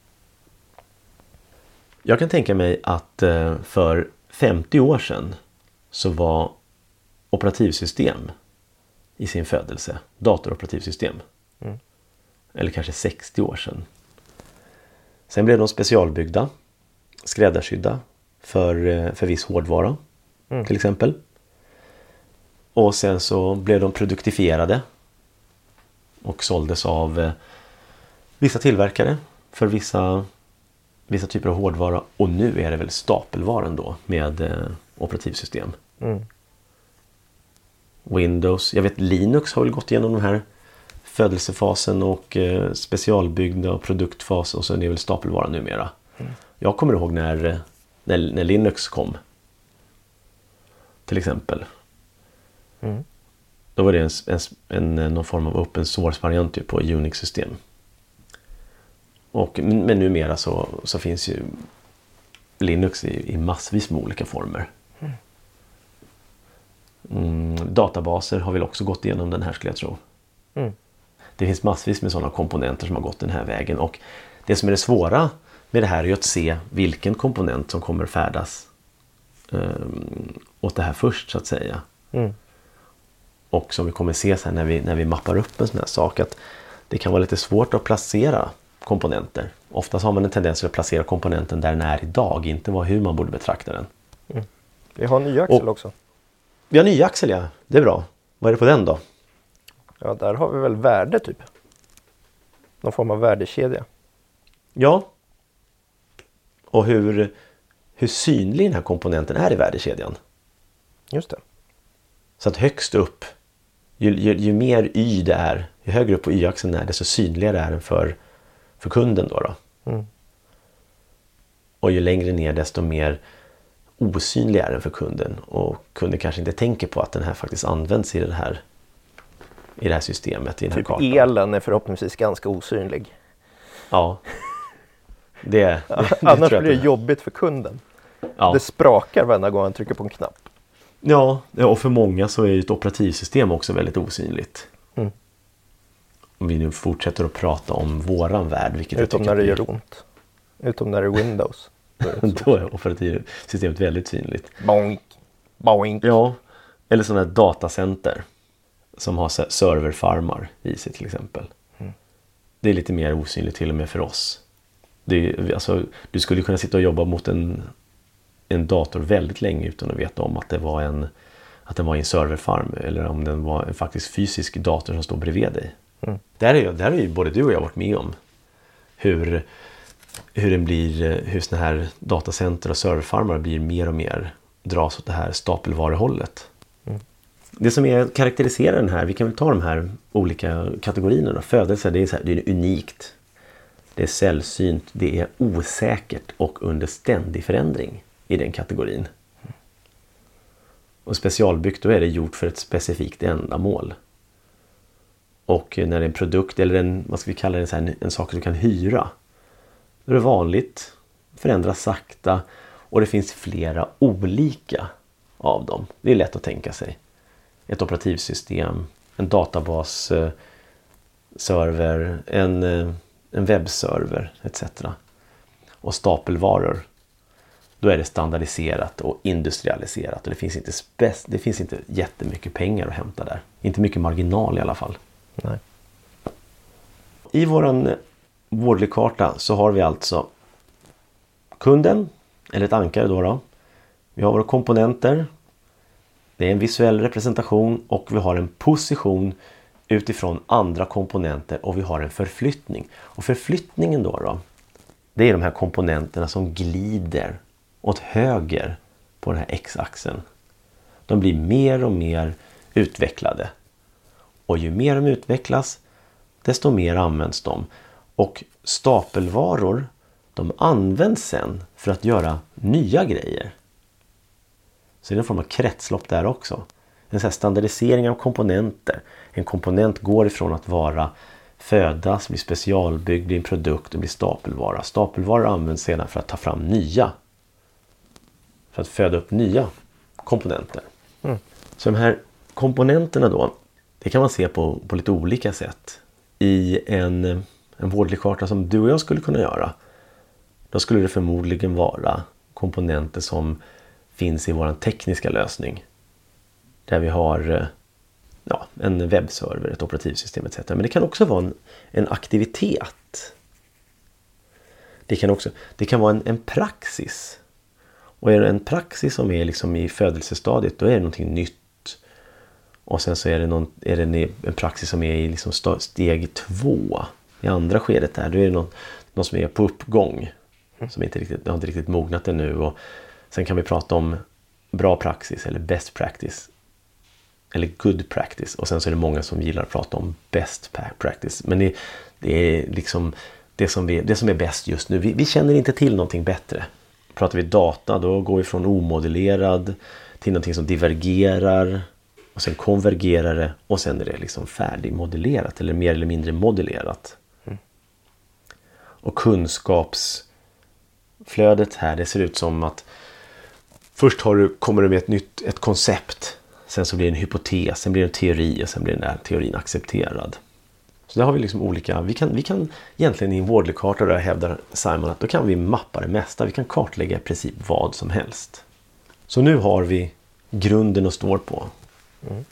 Jag kan tänka mig att eh, för femtio år sedan så var operativsystem i sin födelse. Datoroperativsystem. Mm. Eller kanske sextio år sedan. Sen blev de specialbyggda, skräddarsydda för, för viss hårdvara mm. till exempel. Och sen så blev de produktifierade och såldes av eh, vissa tillverkare för vissa, vissa typer av hårdvara. Och nu är det väl stapelvaran då med eh, operativsystem. Mm. Windows, jag vet Linux har väl gått igenom de här födelsefasen och eh, specialbyggda och produktfas och så är det väl stapelvara numera. Mm. Jag kommer ihåg när, när, när Linux kom. Till exempel. Mm. Då var det en, en, en, någon form av open source-variant på Unix-system. Och, men numera så, så finns ju Linux i, i massvis med olika former. Mm. Mm, databaser har väl också gått igenom den här skulle jag tro. Mm. Det finns massvis med sådana komponenter som har gått den här vägen. Och det som är det svåra med det här är ju att se vilken komponent som kommer färdas eh, åt det här först så att säga. Mm. Och som vi kommer se sen när vi, när vi mappar upp en sån här sak, att det kan vara lite svårt att placera komponenter. Oftast har man en tendens att placera komponenten där den är idag, inte vad, hur man borde betrakta den. Mm. Vi har en ny axel och, också. Vi har en ny axel, ja. Det är bra. Vad är det på den då? Ja, där har vi väl värde typ. Någon form av värdekedja. Ja. Och hur, hur synlig den här komponenten är i värdekedjan. Just det. Så att högst upp, ju, ju, ju mer y det är, ju högre upp på y-axeln är, desto synligare är den för, för kunden då. då. Mm. Och ju längre ner, desto mer osynlig är den för kunden. Och kunden kanske inte tänker på att den här faktiskt används i det här, i det här systemet, i den här typ kartan. Elen är förhoppningsvis ganska osynlig. Ja. Det, det, det Annars tror jag blir det att- jobbigt för kunden. Ja. Det sprakar varje gång han trycker på en knapp. Ja, och för många så är ju ett operativsystem också väldigt osynligt. Mm. Om vi nu fortsätter att prata om våran värld, vilket jag Utom tycker när det att vi- gör ont. Utom när det är Windows. Då är det inte så. Då är operativsystemet väldigt synligt. Boink. Boink. Ja, eller sådana här datacenter som har så- serverfarmar i sig till exempel. Mm. Det är lite mer osynligt till och med för oss. Det är, alltså, du skulle kunna sitta och jobba mot en, en dator väldigt länge utan att veta om att det var en, att den var i en serverfarm eller om den var en faktiskt fysisk dator som står bredvid dig. Mm. Där är ju, där är ju både du och jag varit med om hur, hur den blir, hur såna här datacenter och serverfarmar blir mer och mer dras åt det här stapelvaruhållet. Mm. Det som är, karaktäriserar den här, vi kan väl ta de här olika kategorierna då. Födelse, det är, så här, det är unikt, det är sällsynt, det är osäkert och under ständig förändring i den kategorin. Och specialbyggt, då är det gjort för ett specifikt ändamål. Och när det är en produkt eller en, vad ska vi kalla det, så här, en sak som du kan hyra, då är det vanligt, förändras sakta och det finns flera olika av dem. Det är lätt att tänka sig. Ett operativsystem, en databas, eh, server, en, eh, en webbserver et cetera. Och stapelvaror. Då är det standardiserat och industrialiserat och det finns inte spec- det finns inte jättemycket pengar att hämta där. Inte mycket marginal i alla fall. Nej. I våran Wardley-karta så har vi alltså kunden, eller ett ankare då, då. Vi har våra komponenter. Det är en visuell representation och vi har en position utifrån andra komponenter och vi har en förflyttning. Och förflyttningen då, då det är de här komponenterna som glider åt höger på den här x-axeln. De blir mer och mer utvecklade. Och ju mer de utvecklas, desto mer används de. Och stapelvaror, de används sen för att göra nya grejer. Så det är en form av kretslopp där också. En sån här standardisering av komponenter. En komponent går ifrån att vara födas, bli specialbyggd, bli en produkt och bli stapelvara. Stapelvaror används sedan för att ta fram nya. För att föda upp nya komponenter. Mm. Så de här komponenterna då, det kan man se på, på lite olika sätt. I en, en Wardley-karta som du och jag skulle kunna göra, då skulle det förmodligen vara komponenter som finns i vår tekniska lösning. Där vi har ja, en webbserver, ett operativsystem et cetera. Men det kan också vara en, en aktivitet. Det kan också det kan vara en, en praxis. Och är det en praxis som är liksom i födelsestadiet, då är det någonting nytt. Och sen så är det, någon, är det en, en praxis som är i liksom steg två. I andra skedet där, då är det någon, någon som är på uppgång. Som inte riktigt, har inte riktigt mognat ännu. Och sen kan vi prata om bra praxis eller best practice. Eller good practice. Och sen så är det många som gillar att prata om best practice. Men det, det är liksom det som, vi, det som är bäst just nu. Vi, vi känner inte till någonting bättre. Pratar vi data, då går vi från omodellerad till någonting som divergerar. Och sen konvergerar det. Och sen är det liksom färdigmodellerat. Eller mer eller mindre modellerat. Mm. Och kunskapsflödet här, det ser ut som att först har du, kommer du med ett nytt ett koncept. Sen så blir det en hypotes, sen blir det en teori och sen blir den där teorin accepterad. Så där har vi liksom olika, vi kan, vi kan egentligen i en Wardley-karta, där hävdar Simon att då kan vi mappa det mesta. Vi kan kartlägga i princip vad som helst. Så nu har vi grunden att stå på. Mm.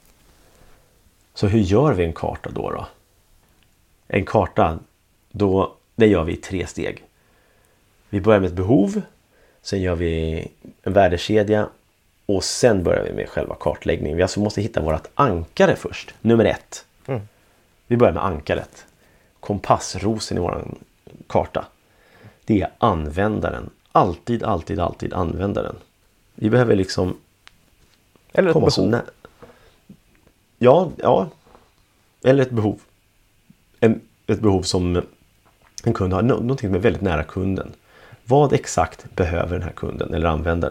Så hur gör vi en karta då då? En karta, då, det gör vi i tre steg. Vi börjar med ett behov, sen gör vi en värdekedja och sen börjar vi med själva kartläggningen. Vi alltså måste hitta vårt ankare först, nummer ett. Mm. Vi börjar med ankaret. Kompassrosen i vår karta. Det är användaren. Alltid, alltid, alltid användaren. Vi behöver liksom... Eller ett komma behov. Nä- ja, ja. Eller ett behov. En, ett behov som en kund har. Nå- någonting som är väldigt nära kunden. Vad exakt behöver den här kunden eller användaren?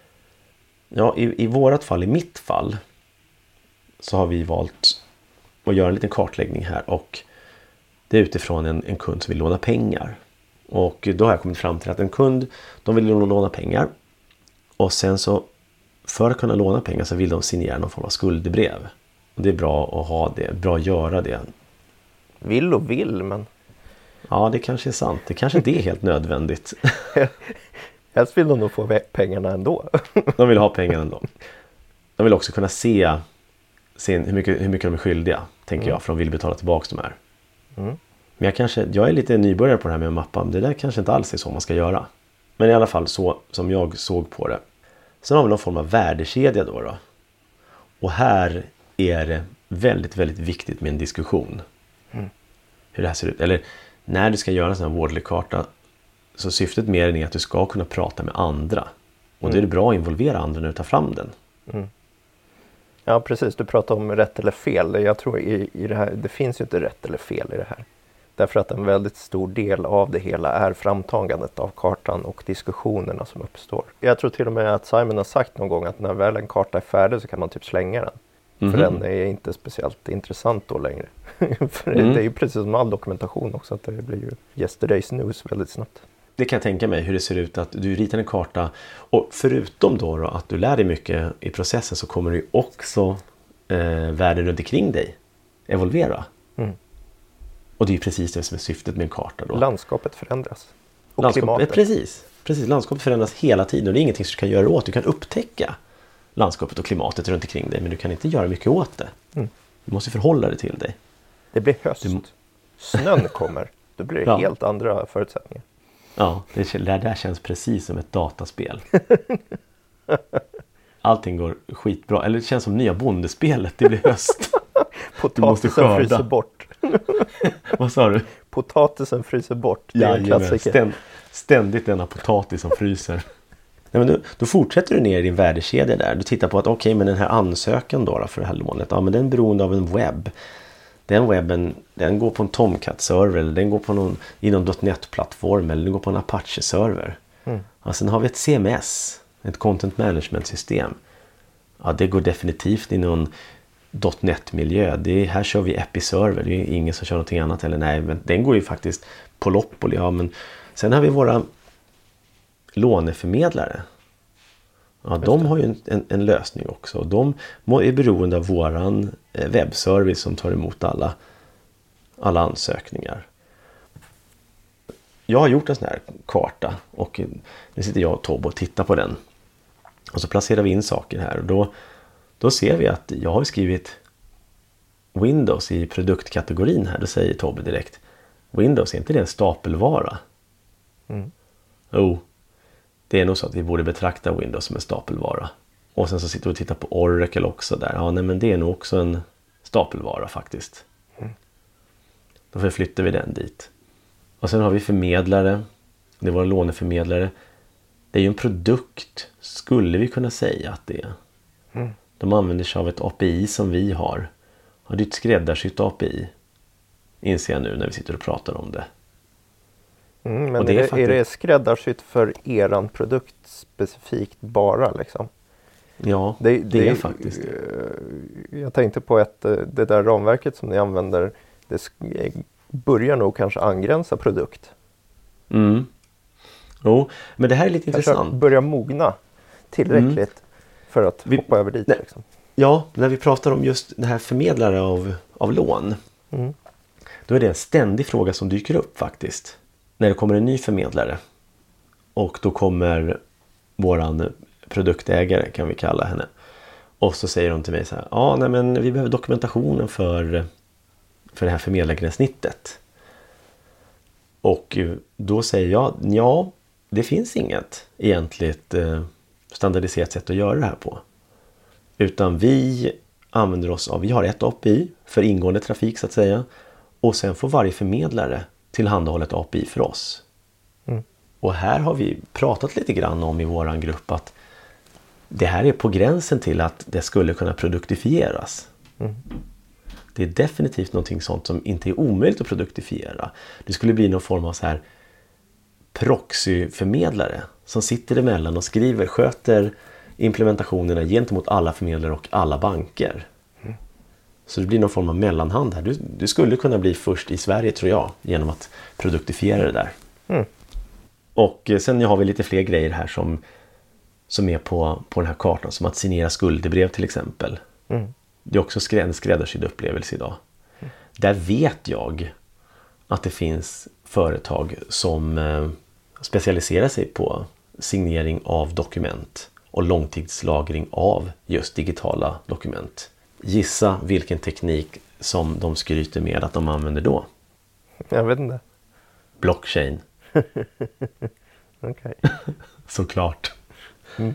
Ja, i, i vårat fall, i mitt fall, så har vi valt att göra en liten kartläggning här. Och det är utifrån en, en kund som vill låna pengar. Och då har jag kommit fram till att en kund, de vill låna pengar. Och sen så, för att kunna låna pengar så vill de signera någon form av skuldebrev. Och det är bra att ha det, bra att göra det. Vill och vill, men... Ja, det kanske är sant. Det kanske inte är helt nödvändigt. Helst vill de nog få pengarna ändå. De vill ha pengarna ändå. De vill också kunna se, se hur, mycket, hur mycket de är skyldiga, tänker mm. jag, för de vill betala tillbaka de här. Mm. Men jag, kanske, jag är lite nybörjare på det här med att mappa. Det där kanske inte alls är så man ska göra. Men i alla fall så som jag såg på det. Sen har vi någon form av värdekedja då. då. Och här är det väldigt, väldigt viktigt med en diskussion. Mm. Hur det här ser ut. Eller när du ska göra en sån här Wardley-karta, så syftet med den är att du ska kunna prata med andra. Och mm. då är det bra att involvera andra när du tar fram den. Mm. Ja, precis. Du pratar om rätt eller fel. Jag tror i, i det här, det finns ju inte rätt eller fel i det här. Därför att en väldigt stor del av det hela är framtagandet av kartan och diskussionerna som uppstår. Jag tror till och med att Simon har sagt någon gång att när väl en karta är färdig så kan man typ slänga den. Mm-hmm. För den är inte speciellt intressant då längre. För mm. det är ju precis som all dokumentation också, att det blir ju yesterday's news väldigt snabbt. Det kan jag tänka mig hur det ser ut att du ritar en karta, och förutom då, då att du lär dig mycket i processen, så kommer du också eh, världen runt omkring dig evolvera. Mm. Och det är precis det som är syftet med en karta då. Landskapet förändras. Och Landskap, klimatet. Precis, precis. Landskapet förändras hela tiden och det är ingenting som du kan göra åt. Du kan upptäcka landskapet och klimatet runt omkring dig, men du kan inte göra mycket åt det. Mm. Du måste förhålla dig till dig. Det blir höst. Du... Snön kommer. Då blir det ja. helt andra förutsättningar. Ja, det, det där känns precis som ett dataspel. Allting går skitbra. Eller det känns som nya bondespelet. Det blir höst. Potatisen fryser bort. Vad sa du? Potatisen fryser bort. Det är en klassiker. Ständ, ständigt denna potatis som fryser. Nej, men då, då fortsätter du ner i din värdekedja där. Du tittar på att okej, okay, men den här ansökan då, då för det här lånet. Ja, men den är beroende av en webb. Den webben, den går på en Tomcat-server. Eller den går på någon, i någon .NET-plattform. Eller den går på en Apache-server. Mm. Ja, sen har vi ett C M S. Ett Content Management-system. Ja, det går definitivt i någon .NET-miljö. Det är, här kör vi Episerver. Det är ingen som kör någonting annat. Eller nej, men den går ju faktiskt på Loppoli. Ja, men sen har vi våra låneförmedlare. Ja, de har ju en, en, en lösning också. De är beroende av våran webbservice som tar emot alla, alla ansökningar. Jag har gjort en sån här karta och nu sitter jag och Tobbe och tittar på den. Och så placerar vi in saker här och då, då ser vi att jag har skrivit Windows i produktkategorin här. Då säger Tobbe direkt, Windows, är inte det en stapelvara? Mm. Jo, det är nog så att vi borde betrakta Windows som en stapelvara. Och sen så sitter vi och tittar på Oracle också där. Ja, nej, men det är nog också en stapelvara faktiskt. Mm. Då flyttar vi den dit. Och sen har vi förmedlare. Det var en låneförmedlare. Det är ju en produkt, skulle vi kunna säga att det är. Mm. De använder sig av ett A P I som vi har. Ja, det är ett skräddarsytt A P I. Inser jag nu när vi sitter och pratar om det. Mm, men det är, är, faktiskt... är det skräddarsytt för eran produkt specifikt bara liksom? Ja, det, det, det är faktiskt. Jag tänkte på att det där ramverket som ni använder, det börjar nog kanske angränsa produkt. Mm. Jo, men det här är lite kanske intressant. Börjar mogna tillräckligt mm. för att vi, hoppa över dit. Nej, liksom. Ja, när vi pratar om just det här förmedlare av, av lån. Mm. Då är det en ständig fråga som dyker upp faktiskt. När det kommer en ny förmedlare. Och då kommer våran produktägare, kan vi kalla henne. Och så säger de till mig så här. Ja, nej men vi behöver dokumentationen för, för det här förmedlargränssnittet. Och då säger jag, ja, det finns inget egentligt standardiserat sätt att göra det här på. Utan vi använder oss av, vi har ett A P I för ingående trafik så att säga. Och sen får varje förmedlare tillhandahålla ett A P I för oss. Mm. Och här har vi pratat lite grann om i våran grupp att det här är på gränsen till att det skulle kunna produktifieras. Mm. Det är definitivt någonting sånt som inte är omöjligt att produktifiera. Det skulle bli någon form av så här proxyförmedlare som sitter emellan och skriver, sköter implementationerna gentemot alla förmedlare och alla banker. Mm. Så det blir någon form av mellanhand här. Du, du skulle kunna bli först i Sverige tror jag genom att produktifiera det där. Mm. Och sen har vi lite fler grejer här som, som är på, på den här kartan. Som att signera skuldebrev till exempel. Mm. Det är också en skräddarsydd upplevelse idag. Mm. Där vet jag att det finns företag som eh, specialiserar sig på signering av dokument och långtidslagring av just digitala dokument. Gissa vilken teknik som de skryter med att de använder då. Jag vet inte. Blockchain. Okej. Såklart. Mm.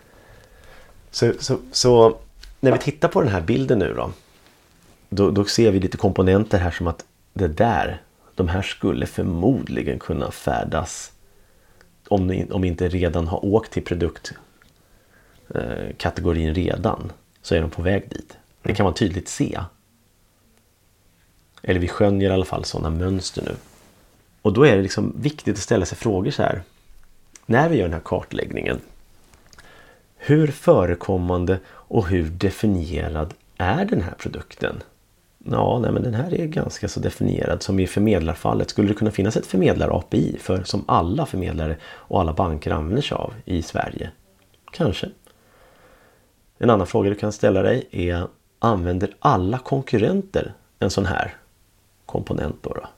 Så, så, så när vi tittar på den här bilden nu då, då, då ser vi lite komponenter här som att det där, de här skulle förmodligen kunna färdas om ni om inte redan har åkt till produktkategorin redan, så är de på väg dit. Det kan man tydligt se. Eller vi skönjer i alla fall sådana mönster nu. Och då är det liksom viktigt att ställa sig frågor så här. När vi gör den här kartläggningen, hur förekommande och hur definierad är den här produkten? Ja, nej, men den här är ganska så definierad. Som i förmedlarfallet skulle det kunna finnas ett förmedlar-A P I för som alla förmedlare och alla banker använder sig av i Sverige. Kanske. En annan fråga du kan ställa dig är, använder alla konkurrenter en sån här komponent då? då?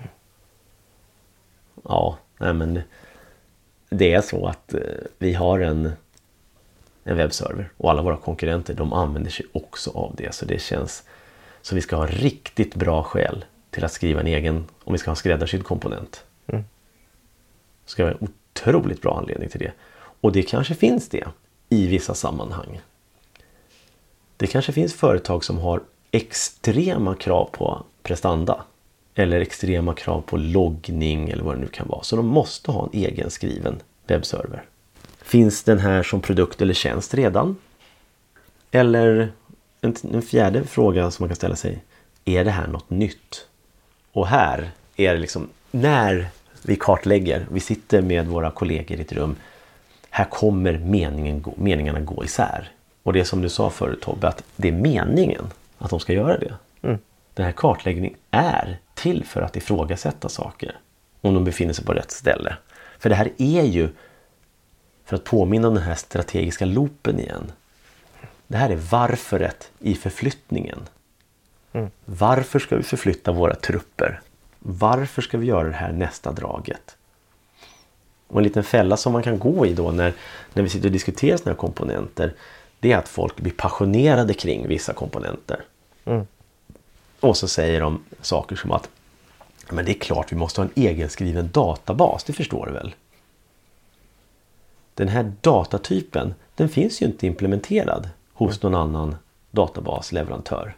Ja, nej, men det är så att vi har en, en webbserver och alla våra konkurrenter, de använder sig också av det. Så det känns så vi ska ha riktigt bra skäl till att skriva en egen, om vi ska ha skräddarsydd komponent. Mm. Så ska vi ha en otroligt bra anledning till det. Och det kanske finns det i vissa sammanhang. Det kanske finns företag som har extrema krav på prestanda. Eller extrema krav på loggning eller vad det nu kan vara. Så de måste ha en egen skriven webbserver. Finns den här som produkt eller tjänst redan? Eller en, en fjärde fråga som man kan ställa sig. Är det här något nytt? Och här är det liksom, när vi kartlägger, vi sitter med våra kollegor i ett rum. Här kommer meningen gå, meningarna gå isär. Och det som du sa förut Tobbe, att det är meningen att de ska göra det. Mm. Den här kartläggningen är till för att ifrågasätta saker. Om de befinner sig på rätt ställe. För det här är ju, för att påminna om den här strategiska loopen igen. Det här är varföret i förflyttningen. Mm. Varför ska vi förflytta våra trupper? Varför ska vi göra det här nästa draget? Och en liten fälla som man kan gå i då när, när vi sitter och diskuterar såna här komponenter, det är att folk blir passionerade kring vissa komponenter. Mm. Och så säger de saker som att men det är klart vi måste ha en egenskriven databas, det förstår du väl? Den här datatypen, den finns ju inte implementerad hos någon annan databasleverantör.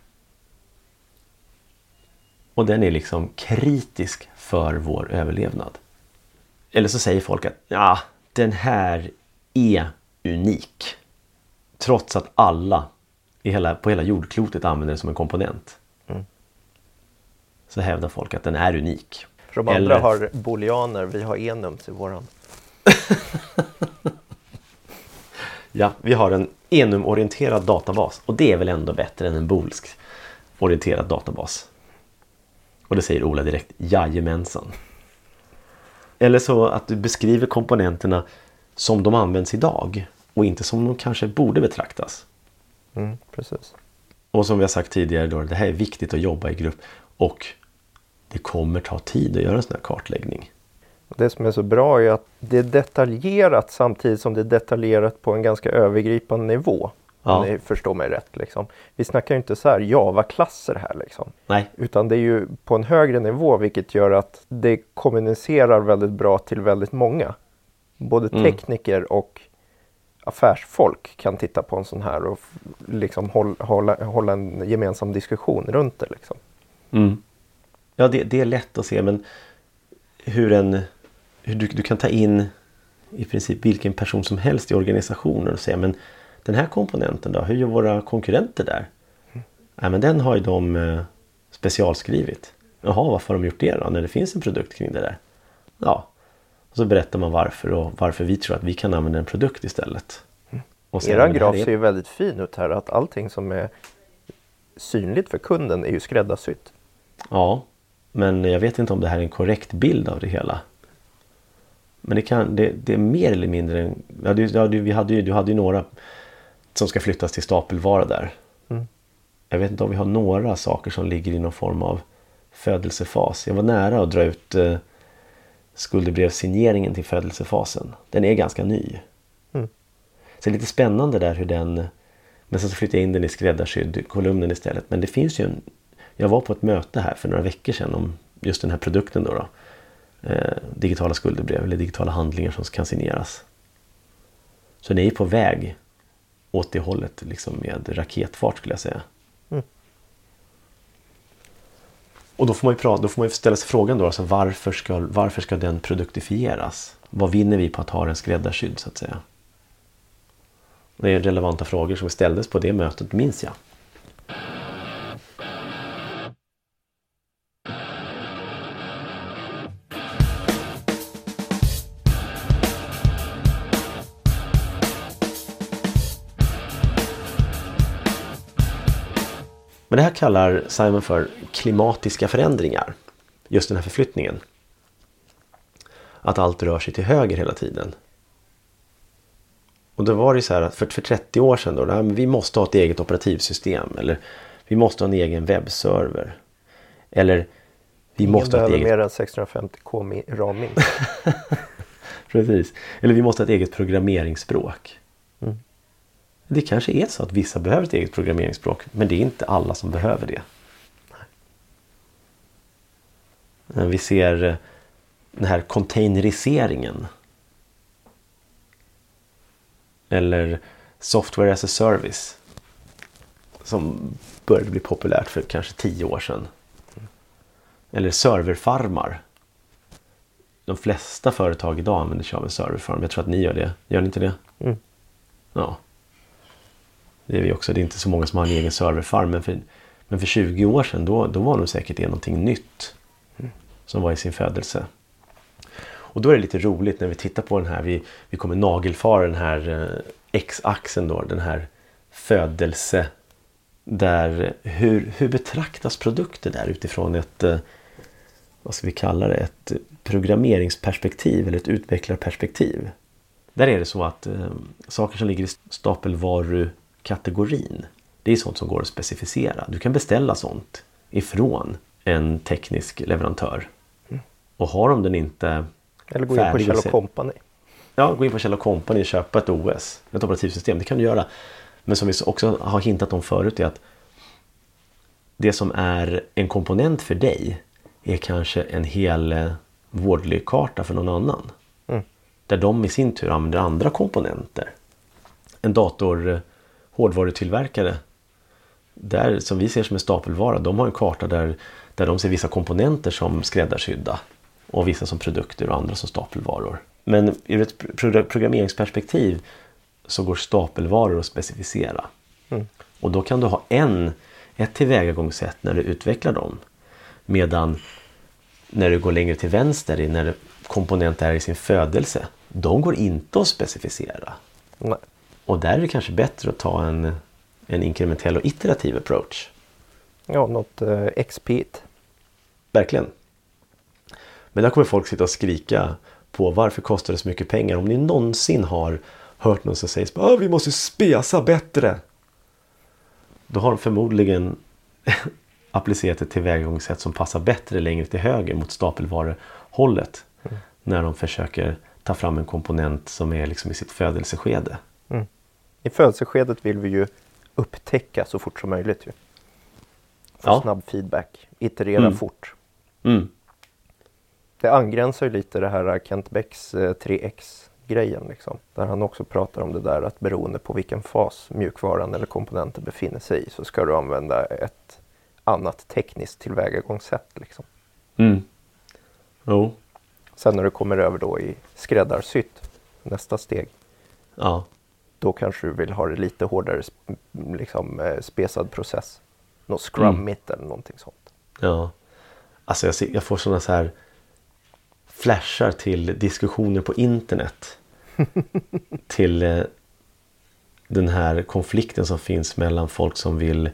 Och den är liksom kritisk för vår överlevnad. Eller så säger folk att ja, den här är unik. Trots att alla i hela, på hela jordklotet använder den som en komponent. Mm. Så hävdar folk att den är unik. För de andra Eller... har booleaner, vi har enums i våran. Ja, vi har en enum-orienterad databas. Och det är väl ändå bättre än en boolsk-orienterad databas. Och det säger Ola direkt, jajamensan. Eller så att du beskriver komponenterna som de används idag. Och inte som de kanske borde betraktas. Mm, precis. Och som vi har sagt tidigare då, det här är viktigt att jobba i grupp. Och det kommer ta tid att göra en sån här kartläggning. Det som är så bra är att det är detaljerat samtidigt som det är detaljerat på en ganska övergripande nivå. Ja. Om ni förstår mig rätt. Liksom. Vi snackar ju inte så här Java-klasser här. Liksom. Nej. Utan det är ju på en högre nivå, vilket gör att det kommunicerar väldigt bra till väldigt många. Både Mm. tekniker och affärsfolk kan titta på en sån här och liksom hålla, hålla, hålla en gemensam diskussion runt det. Liksom. Mm. Ja, det, det är lätt att se, men hur en hur du, du kan ta in i princip vilken person som helst i organisationen och säga, men den här komponenten då, hur gör våra konkurrenter där? Mm. Ja, men den har ju de eh, specialskrivit. Jaha, varför har de gjort det då, när det finns en produkt kring det där? Ja, och så berättar man varför och varför vi tror att vi kan använda en produkt istället. Mm. Och sen, Eran graf är... ser ju väldigt fin ut här, att allting som är synligt för kunden är ju skräddarsytt. Ja, men jag vet inte om det här är en korrekt bild av det hela. Men det, kan, det, det är mer eller mindre... En, ja, du, ja, du, vi hade ju, du hade ju några som ska flyttas till stapelvara där. Mm. Jag vet inte om vi har några saker som ligger i någon form av födelsefas. Jag var nära att dra ut eh, skuldebrevssigneringen till födelsefasen. Den är ganska ny. Mm. Så det är lite spännande där hur den... Men sen så flyttade jag in den i skräddarskydd kolumnen istället. Men det finns ju en... Jag var på ett möte här för några veckor sedan om just den här produkten då. då. Eh, digitala skuldebrev eller digitala handlingar som kan signeras. Så ni är på väg åt det hållet liksom med raketfart skulle jag säga. Mm. Och då får man ju prata, då får man ju ställa sig frågan då, alltså varför ska, varför ska den produktifieras? Vad vinner vi på att ha den skräddarskydd så att säga? Det är relevanta frågor som ställdes på det mötet, minns jag. Men det här kallar Simon för klimatiska förändringar. Just den här förflyttningen. Att allt rör sig till höger hela tiden. Och då var det så här att för, för trettio år sedan då, då vi måste ha ett eget operativsystem. Eller vi måste ha en egen webbserver. Eller vi Ingen måste ha ett eget... mer än sexhundrafemtio K RAM-minne. Precis. Eller vi måste ha ett eget programmeringsspråk. Mm. Det kanske är så att vissa behöver ett eget programmeringsspråk. Men det är inte alla som behöver det. Nej. Vi ser den här containeriseringen. Eller software as a service. Som började bli populärt för kanske tio år sedan. Eller serverfarmar. De flesta företag idag använder sig av en serverfarm. Jag tror att ni gör det. Gör ni inte det? Mm. Ja. Det är vi också. Det är inte så många som har en egen serverfarm. Men för, men för tjugo år sedan då, då var nog säkert det någonting nytt. Mm. Som var i sin födelse. Och då är det lite roligt när vi tittar på den här. Vi, vi kommer nagelfara den här eh, x-axeln då. Den här födelse. Där hur, hur betraktas produkter där utifrån ett... Eh, vad ska vi kalla det? Ett programmeringsperspektiv eller ett utvecklarperspektiv. Där är det så att eh, saker som ligger i stapelvarukategorin, det är sånt som går att specificera. Du kan beställa sånt ifrån en teknisk leverantör. Mm. Och har de den inte eller gå in på Kjell och Company. Ja, gå in på Kjell och Company och köpa ett O S, ett operativsystem. Det kan du göra. Men som vi också har hintat om förut är att det som är en komponent för dig är kanske en hel vårdlykarta för någon annan. Mm. Där de i sin tur använder andra komponenter. En dator hårdvarutillverkare där som vi ser som en stapelvara, de har en karta där, där de ser vissa komponenter som skräddarsydda och vissa som produkter och andra som stapelvaror. Men ur ett programmeringsperspektiv så går stapelvaror att specificera. Mm. Och då kan du ha en, ett tillvägagångssätt när du utvecklar dem. Medan när du går längre till vänster, när komponenter är i sin födelse, de går inte att specificera. Nej. Och där är det kanske bättre att ta en, en inkrementell och iterativ approach. Ja, något eh, X P. Verkligen. Men där kommer folk sitta och skrika på varför kostar det så mycket pengar. Om ni någonsin har hört någon som säger att ah, vi måste spesa bättre. Då har de förmodligen applicerat ett tillvägagångssätt som passar bättre längre till höger mot stapelvaruhållet. Mm. När de försöker ta fram en komponent som är liksom i sitt födelseskede. Mm. I födelseskedet vill vi ju upptäcka så fort som möjligt. Ju. Få ja. snabb feedback. Iterera mm. fort. Mm. Det angränsar ju lite det här Kent Becks eh, tre X-grejen. Liksom, där han också pratar om det där att beroende på vilken fas mjukvaran eller komponenten befinner sig i så ska du använda ett annat tekniskt tillvägagångssätt. Liksom. Mm. Jo. Sen när du kommer över då i skräddarsytt, nästa steg. Ja. Då kanske du vill ha det lite hårdare liksom, eh, spesad process. Något scrummigt mm. eller någonting sånt. Ja. Alltså jag, ser, jag får sådana så här flashar till diskussioner på internet. till eh, den här konflikten som finns mellan folk som vill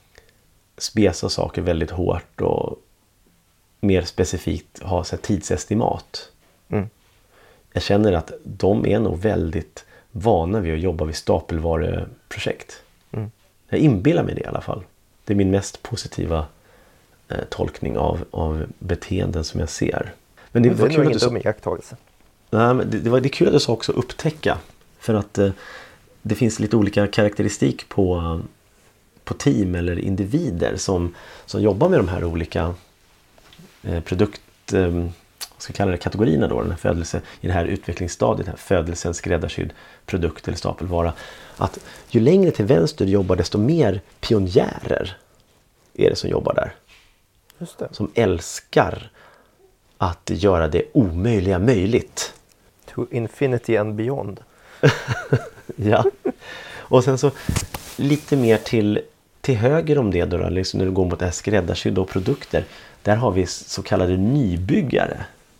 spesa saker väldigt hårt och mer specifikt ha så här, tidsestimat. Mm. Jag känner att de är nog väldigt vana vid att jobba vid stapelvaruprojekt. Mm. Jag inbillar mig det i alla fall. Det är min mest positiva eh, tolkning av, av beteenden som jag ser. Men det, det var är kul nog att du ingen dum iakttagelse. Nej, men det, det, var, det är kul att du sa också upptäcka. För att eh, det finns lite olika karaktäristik på, på team eller individer som, som jobbar med de här olika eh, produkt... Eh, vad ska jag kalla det, kategorierna då, den här födelse, i det här utvecklingsstadiet, här födelsen, skräddarsydd produkt eller stapelvara. Att ju längre till vänster du jobbar desto mer pionjärer är det som jobbar där. Just det. Som älskar att göra det omöjliga möjligt. To infinity and beyond. Ja. Och sen så lite mer till, till höger om det då, liksom när du går mot det här skräddarsydda och produkter. Där har vi så kallade nybyggare.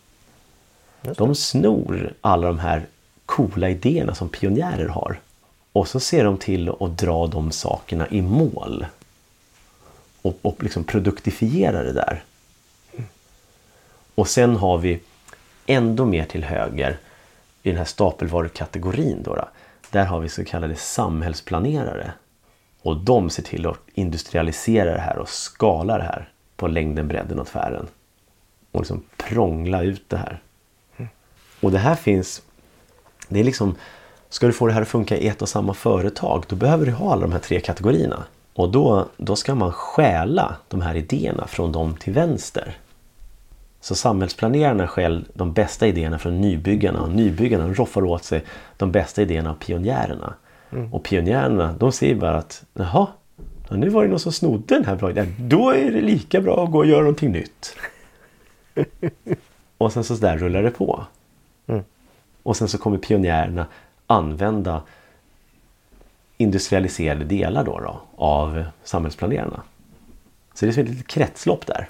De snor alla de här coola idéerna som pionjärer har. Och så ser de till att dra de sakerna i mål. Och, och liksom produktifiera det där. Och sen har vi ändå mer till höger i den här stapelvarukategorin då, då. Där har vi så kallade samhällsplanerare. Och de ser till att industrialisera det här och skala det här på längden, bredden och tvären. Och liksom prångla ut det här. Mm. Och det här finns, det är liksom, ska du få det här att funka i ett och samma företag, då behöver du ha alla de här tre kategorierna. Och då, då ska man stjäla de här idéerna från dem till vänster. Så samhällsplanerarna stjäl de bästa idéerna från nybyggarna, och nybyggarna roffar åt sig de bästa idéerna av pionjärerna. Mm. Och pionjärerna, de säger bara att jaha, nu var det någon som snodde den här bra idén. Då är det lika bra att gå och göra någonting nytt. Och sen så där rullar det på. Mm. Och sen så kommer pionjärerna använda industrialiserade delar då, då av samhällsplanerarna. Så det är som ett litet kretslopp där.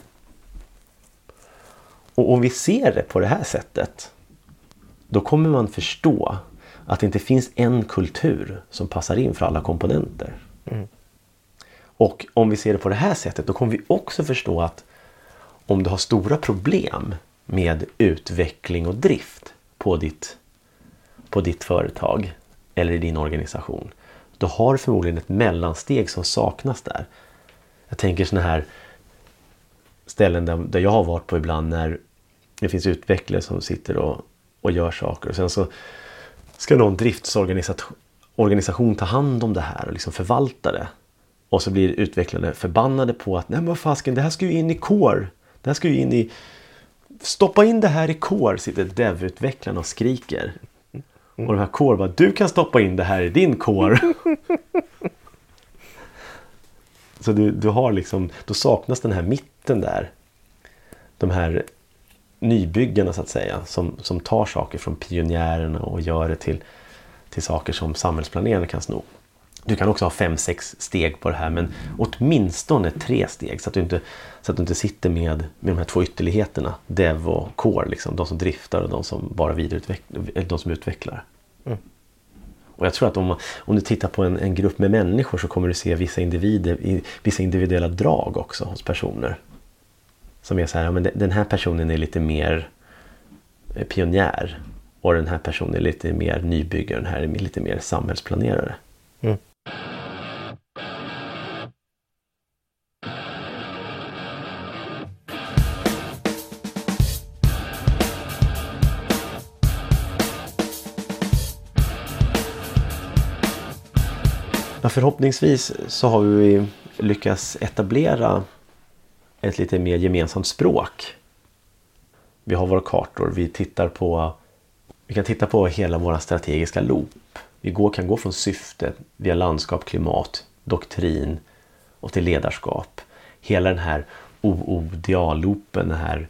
Och om vi ser det på det här sättet, då kommer man förstå att det inte finns en kultur som passar in för alla komponenter. Mm. Och om vi ser det på det här sättet, då kommer vi också förstå att om du har stora problem med utveckling och drift på ditt, på ditt företag eller i din organisation, då har du förmodligen ett mellansteg som saknas där. Jag tänker såna här ställen där, där jag har varit på ibland när det finns utvecklare som sitter och, och gör saker. Och sen så ska någon driftsorganisation ta hand om det här och liksom förvalta det. Och så blir utvecklare förbannade på att nej men vad fasken, det här ska ju in i core. Det här ska ju in i... Stoppa in det här i core, sitter dev-utvecklarna och skriker. Och de här core bara, du kan stoppa in det här i din core. Så du, du har liksom, då saknas den här mitten där. De här nybyggarna så att säga, som, som tar saker från pionjärerna och gör det till, till saker som samhällsplanerarna kan sno. Du kan också ha fem, sex steg på det här, men åtminstone tre steg så att du inte, så att du inte sitter med, med de här två ytterligheterna, dev och core, liksom, de som driftar och de som bara vidareutvecklar, de som utvecklar. Mm. Och jag tror att om, om du tittar på en, en grupp med människor så kommer du se vissa individer, vissa individuella drag också hos personer. Som är så här, ja, men den här personen är lite mer pionjär och den här personen är lite mer nybyggare, den här är lite mer samhällsplanerare. Mm. Ja, förhoppningsvis så har vi lyckats etablera ett lite mer gemensamt språk. Vi har våra kartor, vi tittar på vi kan titta på hela våra strategiska loop. Vi går, kan gå från syfte via landskap, klimat, doktrin och till ledarskap. Hela den här O O D A-loopen, den här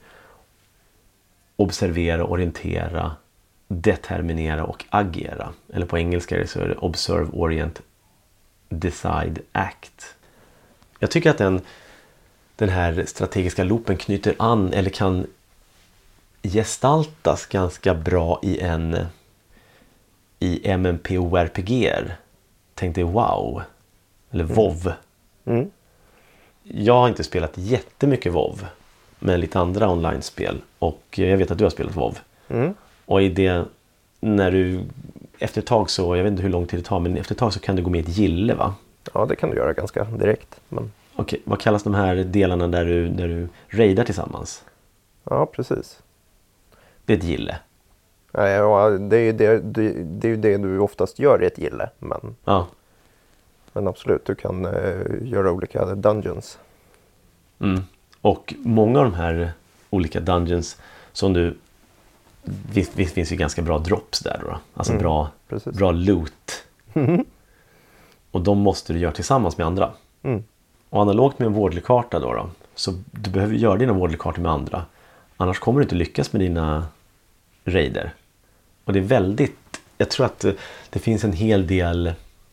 observera, orientera, determinera och agera. Eller på engelska så är det observe, orient, decide, act. Jag tycker att den, den här strategiska loopen knyter an eller kan gestaltas ganska bra i en i M M P O R P G-er. Tänk dig WoW eller WoW. Mm. Mm. Jag har inte spelat jättemycket WoW, men lite andra online-spel, och jag vet att du har spelat WoW. Mm. Och i det, när du efter ett tag så, jag vet inte hur lång tid det tar, men efter ett tag så kan du gå med i ett gille, va? Ja, det kan du göra ganska direkt. Men... Okej, vad kallas de här delarna där du, där du raidar tillsammans? Ja, precis. Det är ett gille. Ja, det är ju det, det, det, är ju det du oftast gör i ett gille. Men, ja. men absolut, du kan uh, göra olika dungeons. Mm. Och många av de här olika dungeons som du... Visst, visst finns ju ganska bra drops där då. Alltså mm, bra, bra loot. Mm. Och de måste du göra tillsammans med andra. Mm. Och analogt med en vårdlig-karta då, då. Så du behöver göra dina vårdlig-kartor med andra. Annars kommer du inte lyckas med dina raider. Och det är väldigt... Jag tror att det finns en hel del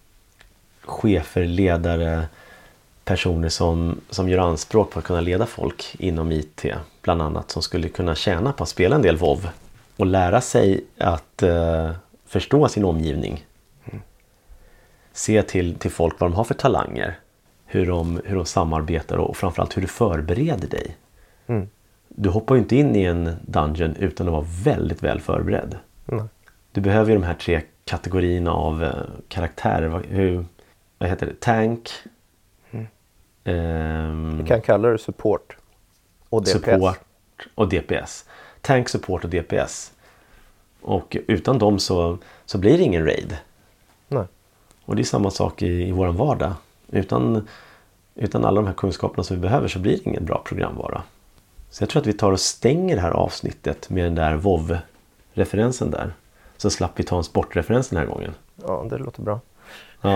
chefer, ledare, personer som, som gör anspråk på att kunna leda folk inom I T. Bland annat som skulle kunna tjäna på att spela en del WoW. Och lära sig att uh, förstå sin omgivning. Mm. Se till, till folk vad de har för talanger. Hur de, hur de samarbetar och framförallt hur du förbereder dig. Mm. Du hoppar ju inte in i en dungeon utan att vara väldigt väl förberedd. Mm. Du behöver ju de här tre kategorierna av uh, karaktärer. Hur, vad heter det? Tank. Mm. Um, Vi kan kalla det support. Och D P S. Support och D P S. Tank, support och D P S. Och utan dem så, så blir det ingen raid. Nej. Och det är samma sak i, i vår vardag. Utan, utan alla de här kunskaperna som vi behöver så blir det ingen bra programvara. Så jag tror att vi tar och stänger det här avsnittet med den där WoW-referensen där. Så slapp vi ta en sportreferens den här gången. Ja, det låter bra. Ja.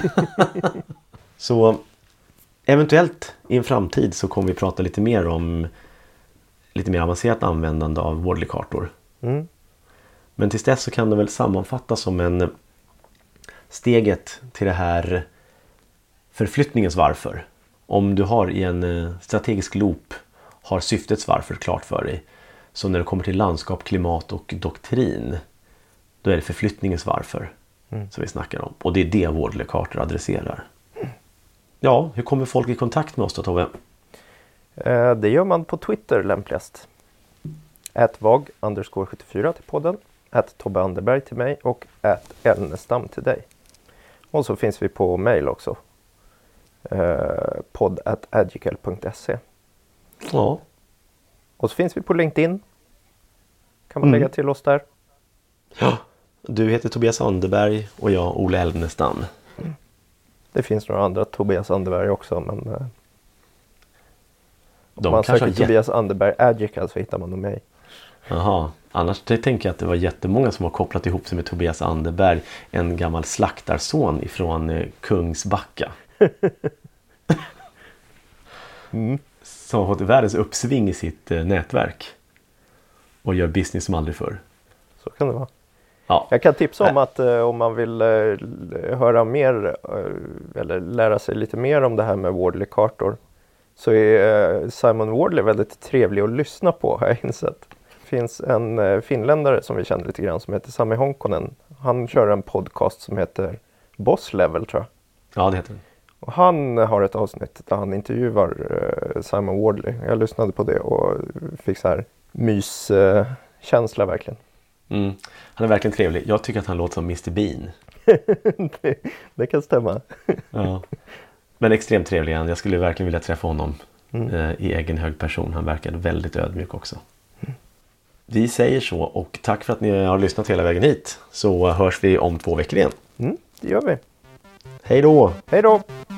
Så eventuellt i en framtid så kommer vi prata lite mer om lite mer avancerat användande av vårdlig-kartor. Mm. Men tills dess så kan det väl sammanfattas som en steget till det här förflyttningens varför. Om du har i en strategisk loop har syftets varför klart för dig. Så när det kommer till landskap, klimat och doktrin, då är det förflyttningens varför mm. som vi snackar om. Och det är det vårdlig-kartor adresserar. Mm. Ja, hur kommer folk i kontakt med oss då, Tobbe? Eh, det gör man på Twitter lämpligast. At vag underscore sjuttiofyra till podden. At Tobbe Anderberg till mig. Och at Elnestam till dig. Och så finns vi på mail också. Eh, podd at agical punkt se. Ja. Och så finns vi på LinkedIn. Kan man mm. lägga till oss där. Ja, du heter Tobias Anderberg och jag Olle Elnestam. Mm. Det finns några andra Tobias Anderberg också, men eh, om man söker Tobias jätt... Anderberg Agical så hittar man nog mig. Jaha, annars tänker jag att det var jättemånga som har kopplat ihop sig med Tobias Anderberg, en gammal slaktarson ifrån eh, Kungsbacka. mm. Som har fått världens uppsving i sitt eh, nätverk och gör business som aldrig förr. Så kan det vara. Ja. Jag kan tipsa om att eh, om man vill eh, höra mer eh, eller lära sig lite mer om det här med vårdlig-kartor, så är eh, Simon Wardley väldigt trevlig att lyssna på, har jag insett. Det finns en eh, finländare som vi känner lite grann som heter Sami Honkonen. Han kör en podcast som heter Boss Level, tror jag. Ja, det heter den. Och han har ett avsnitt där han intervjuar eh, Simon Wardley. Jag lyssnade på det och fick så här myskänsla eh, verkligen. Mm. Han är verkligen trevlig. Jag tycker att han låter som mister Bean. det, det kan stämma. Ja. Men extremt trevlig han. Jag skulle verkligen vilja träffa honom mm. eh, i egen hög person. Han verkade väldigt ödmjuk också. Mm. Vi säger så och tack för att ni har lyssnat hela vägen hit. Så hörs vi om två veckor igen. Mm, det gör vi. Hej då! Hej då!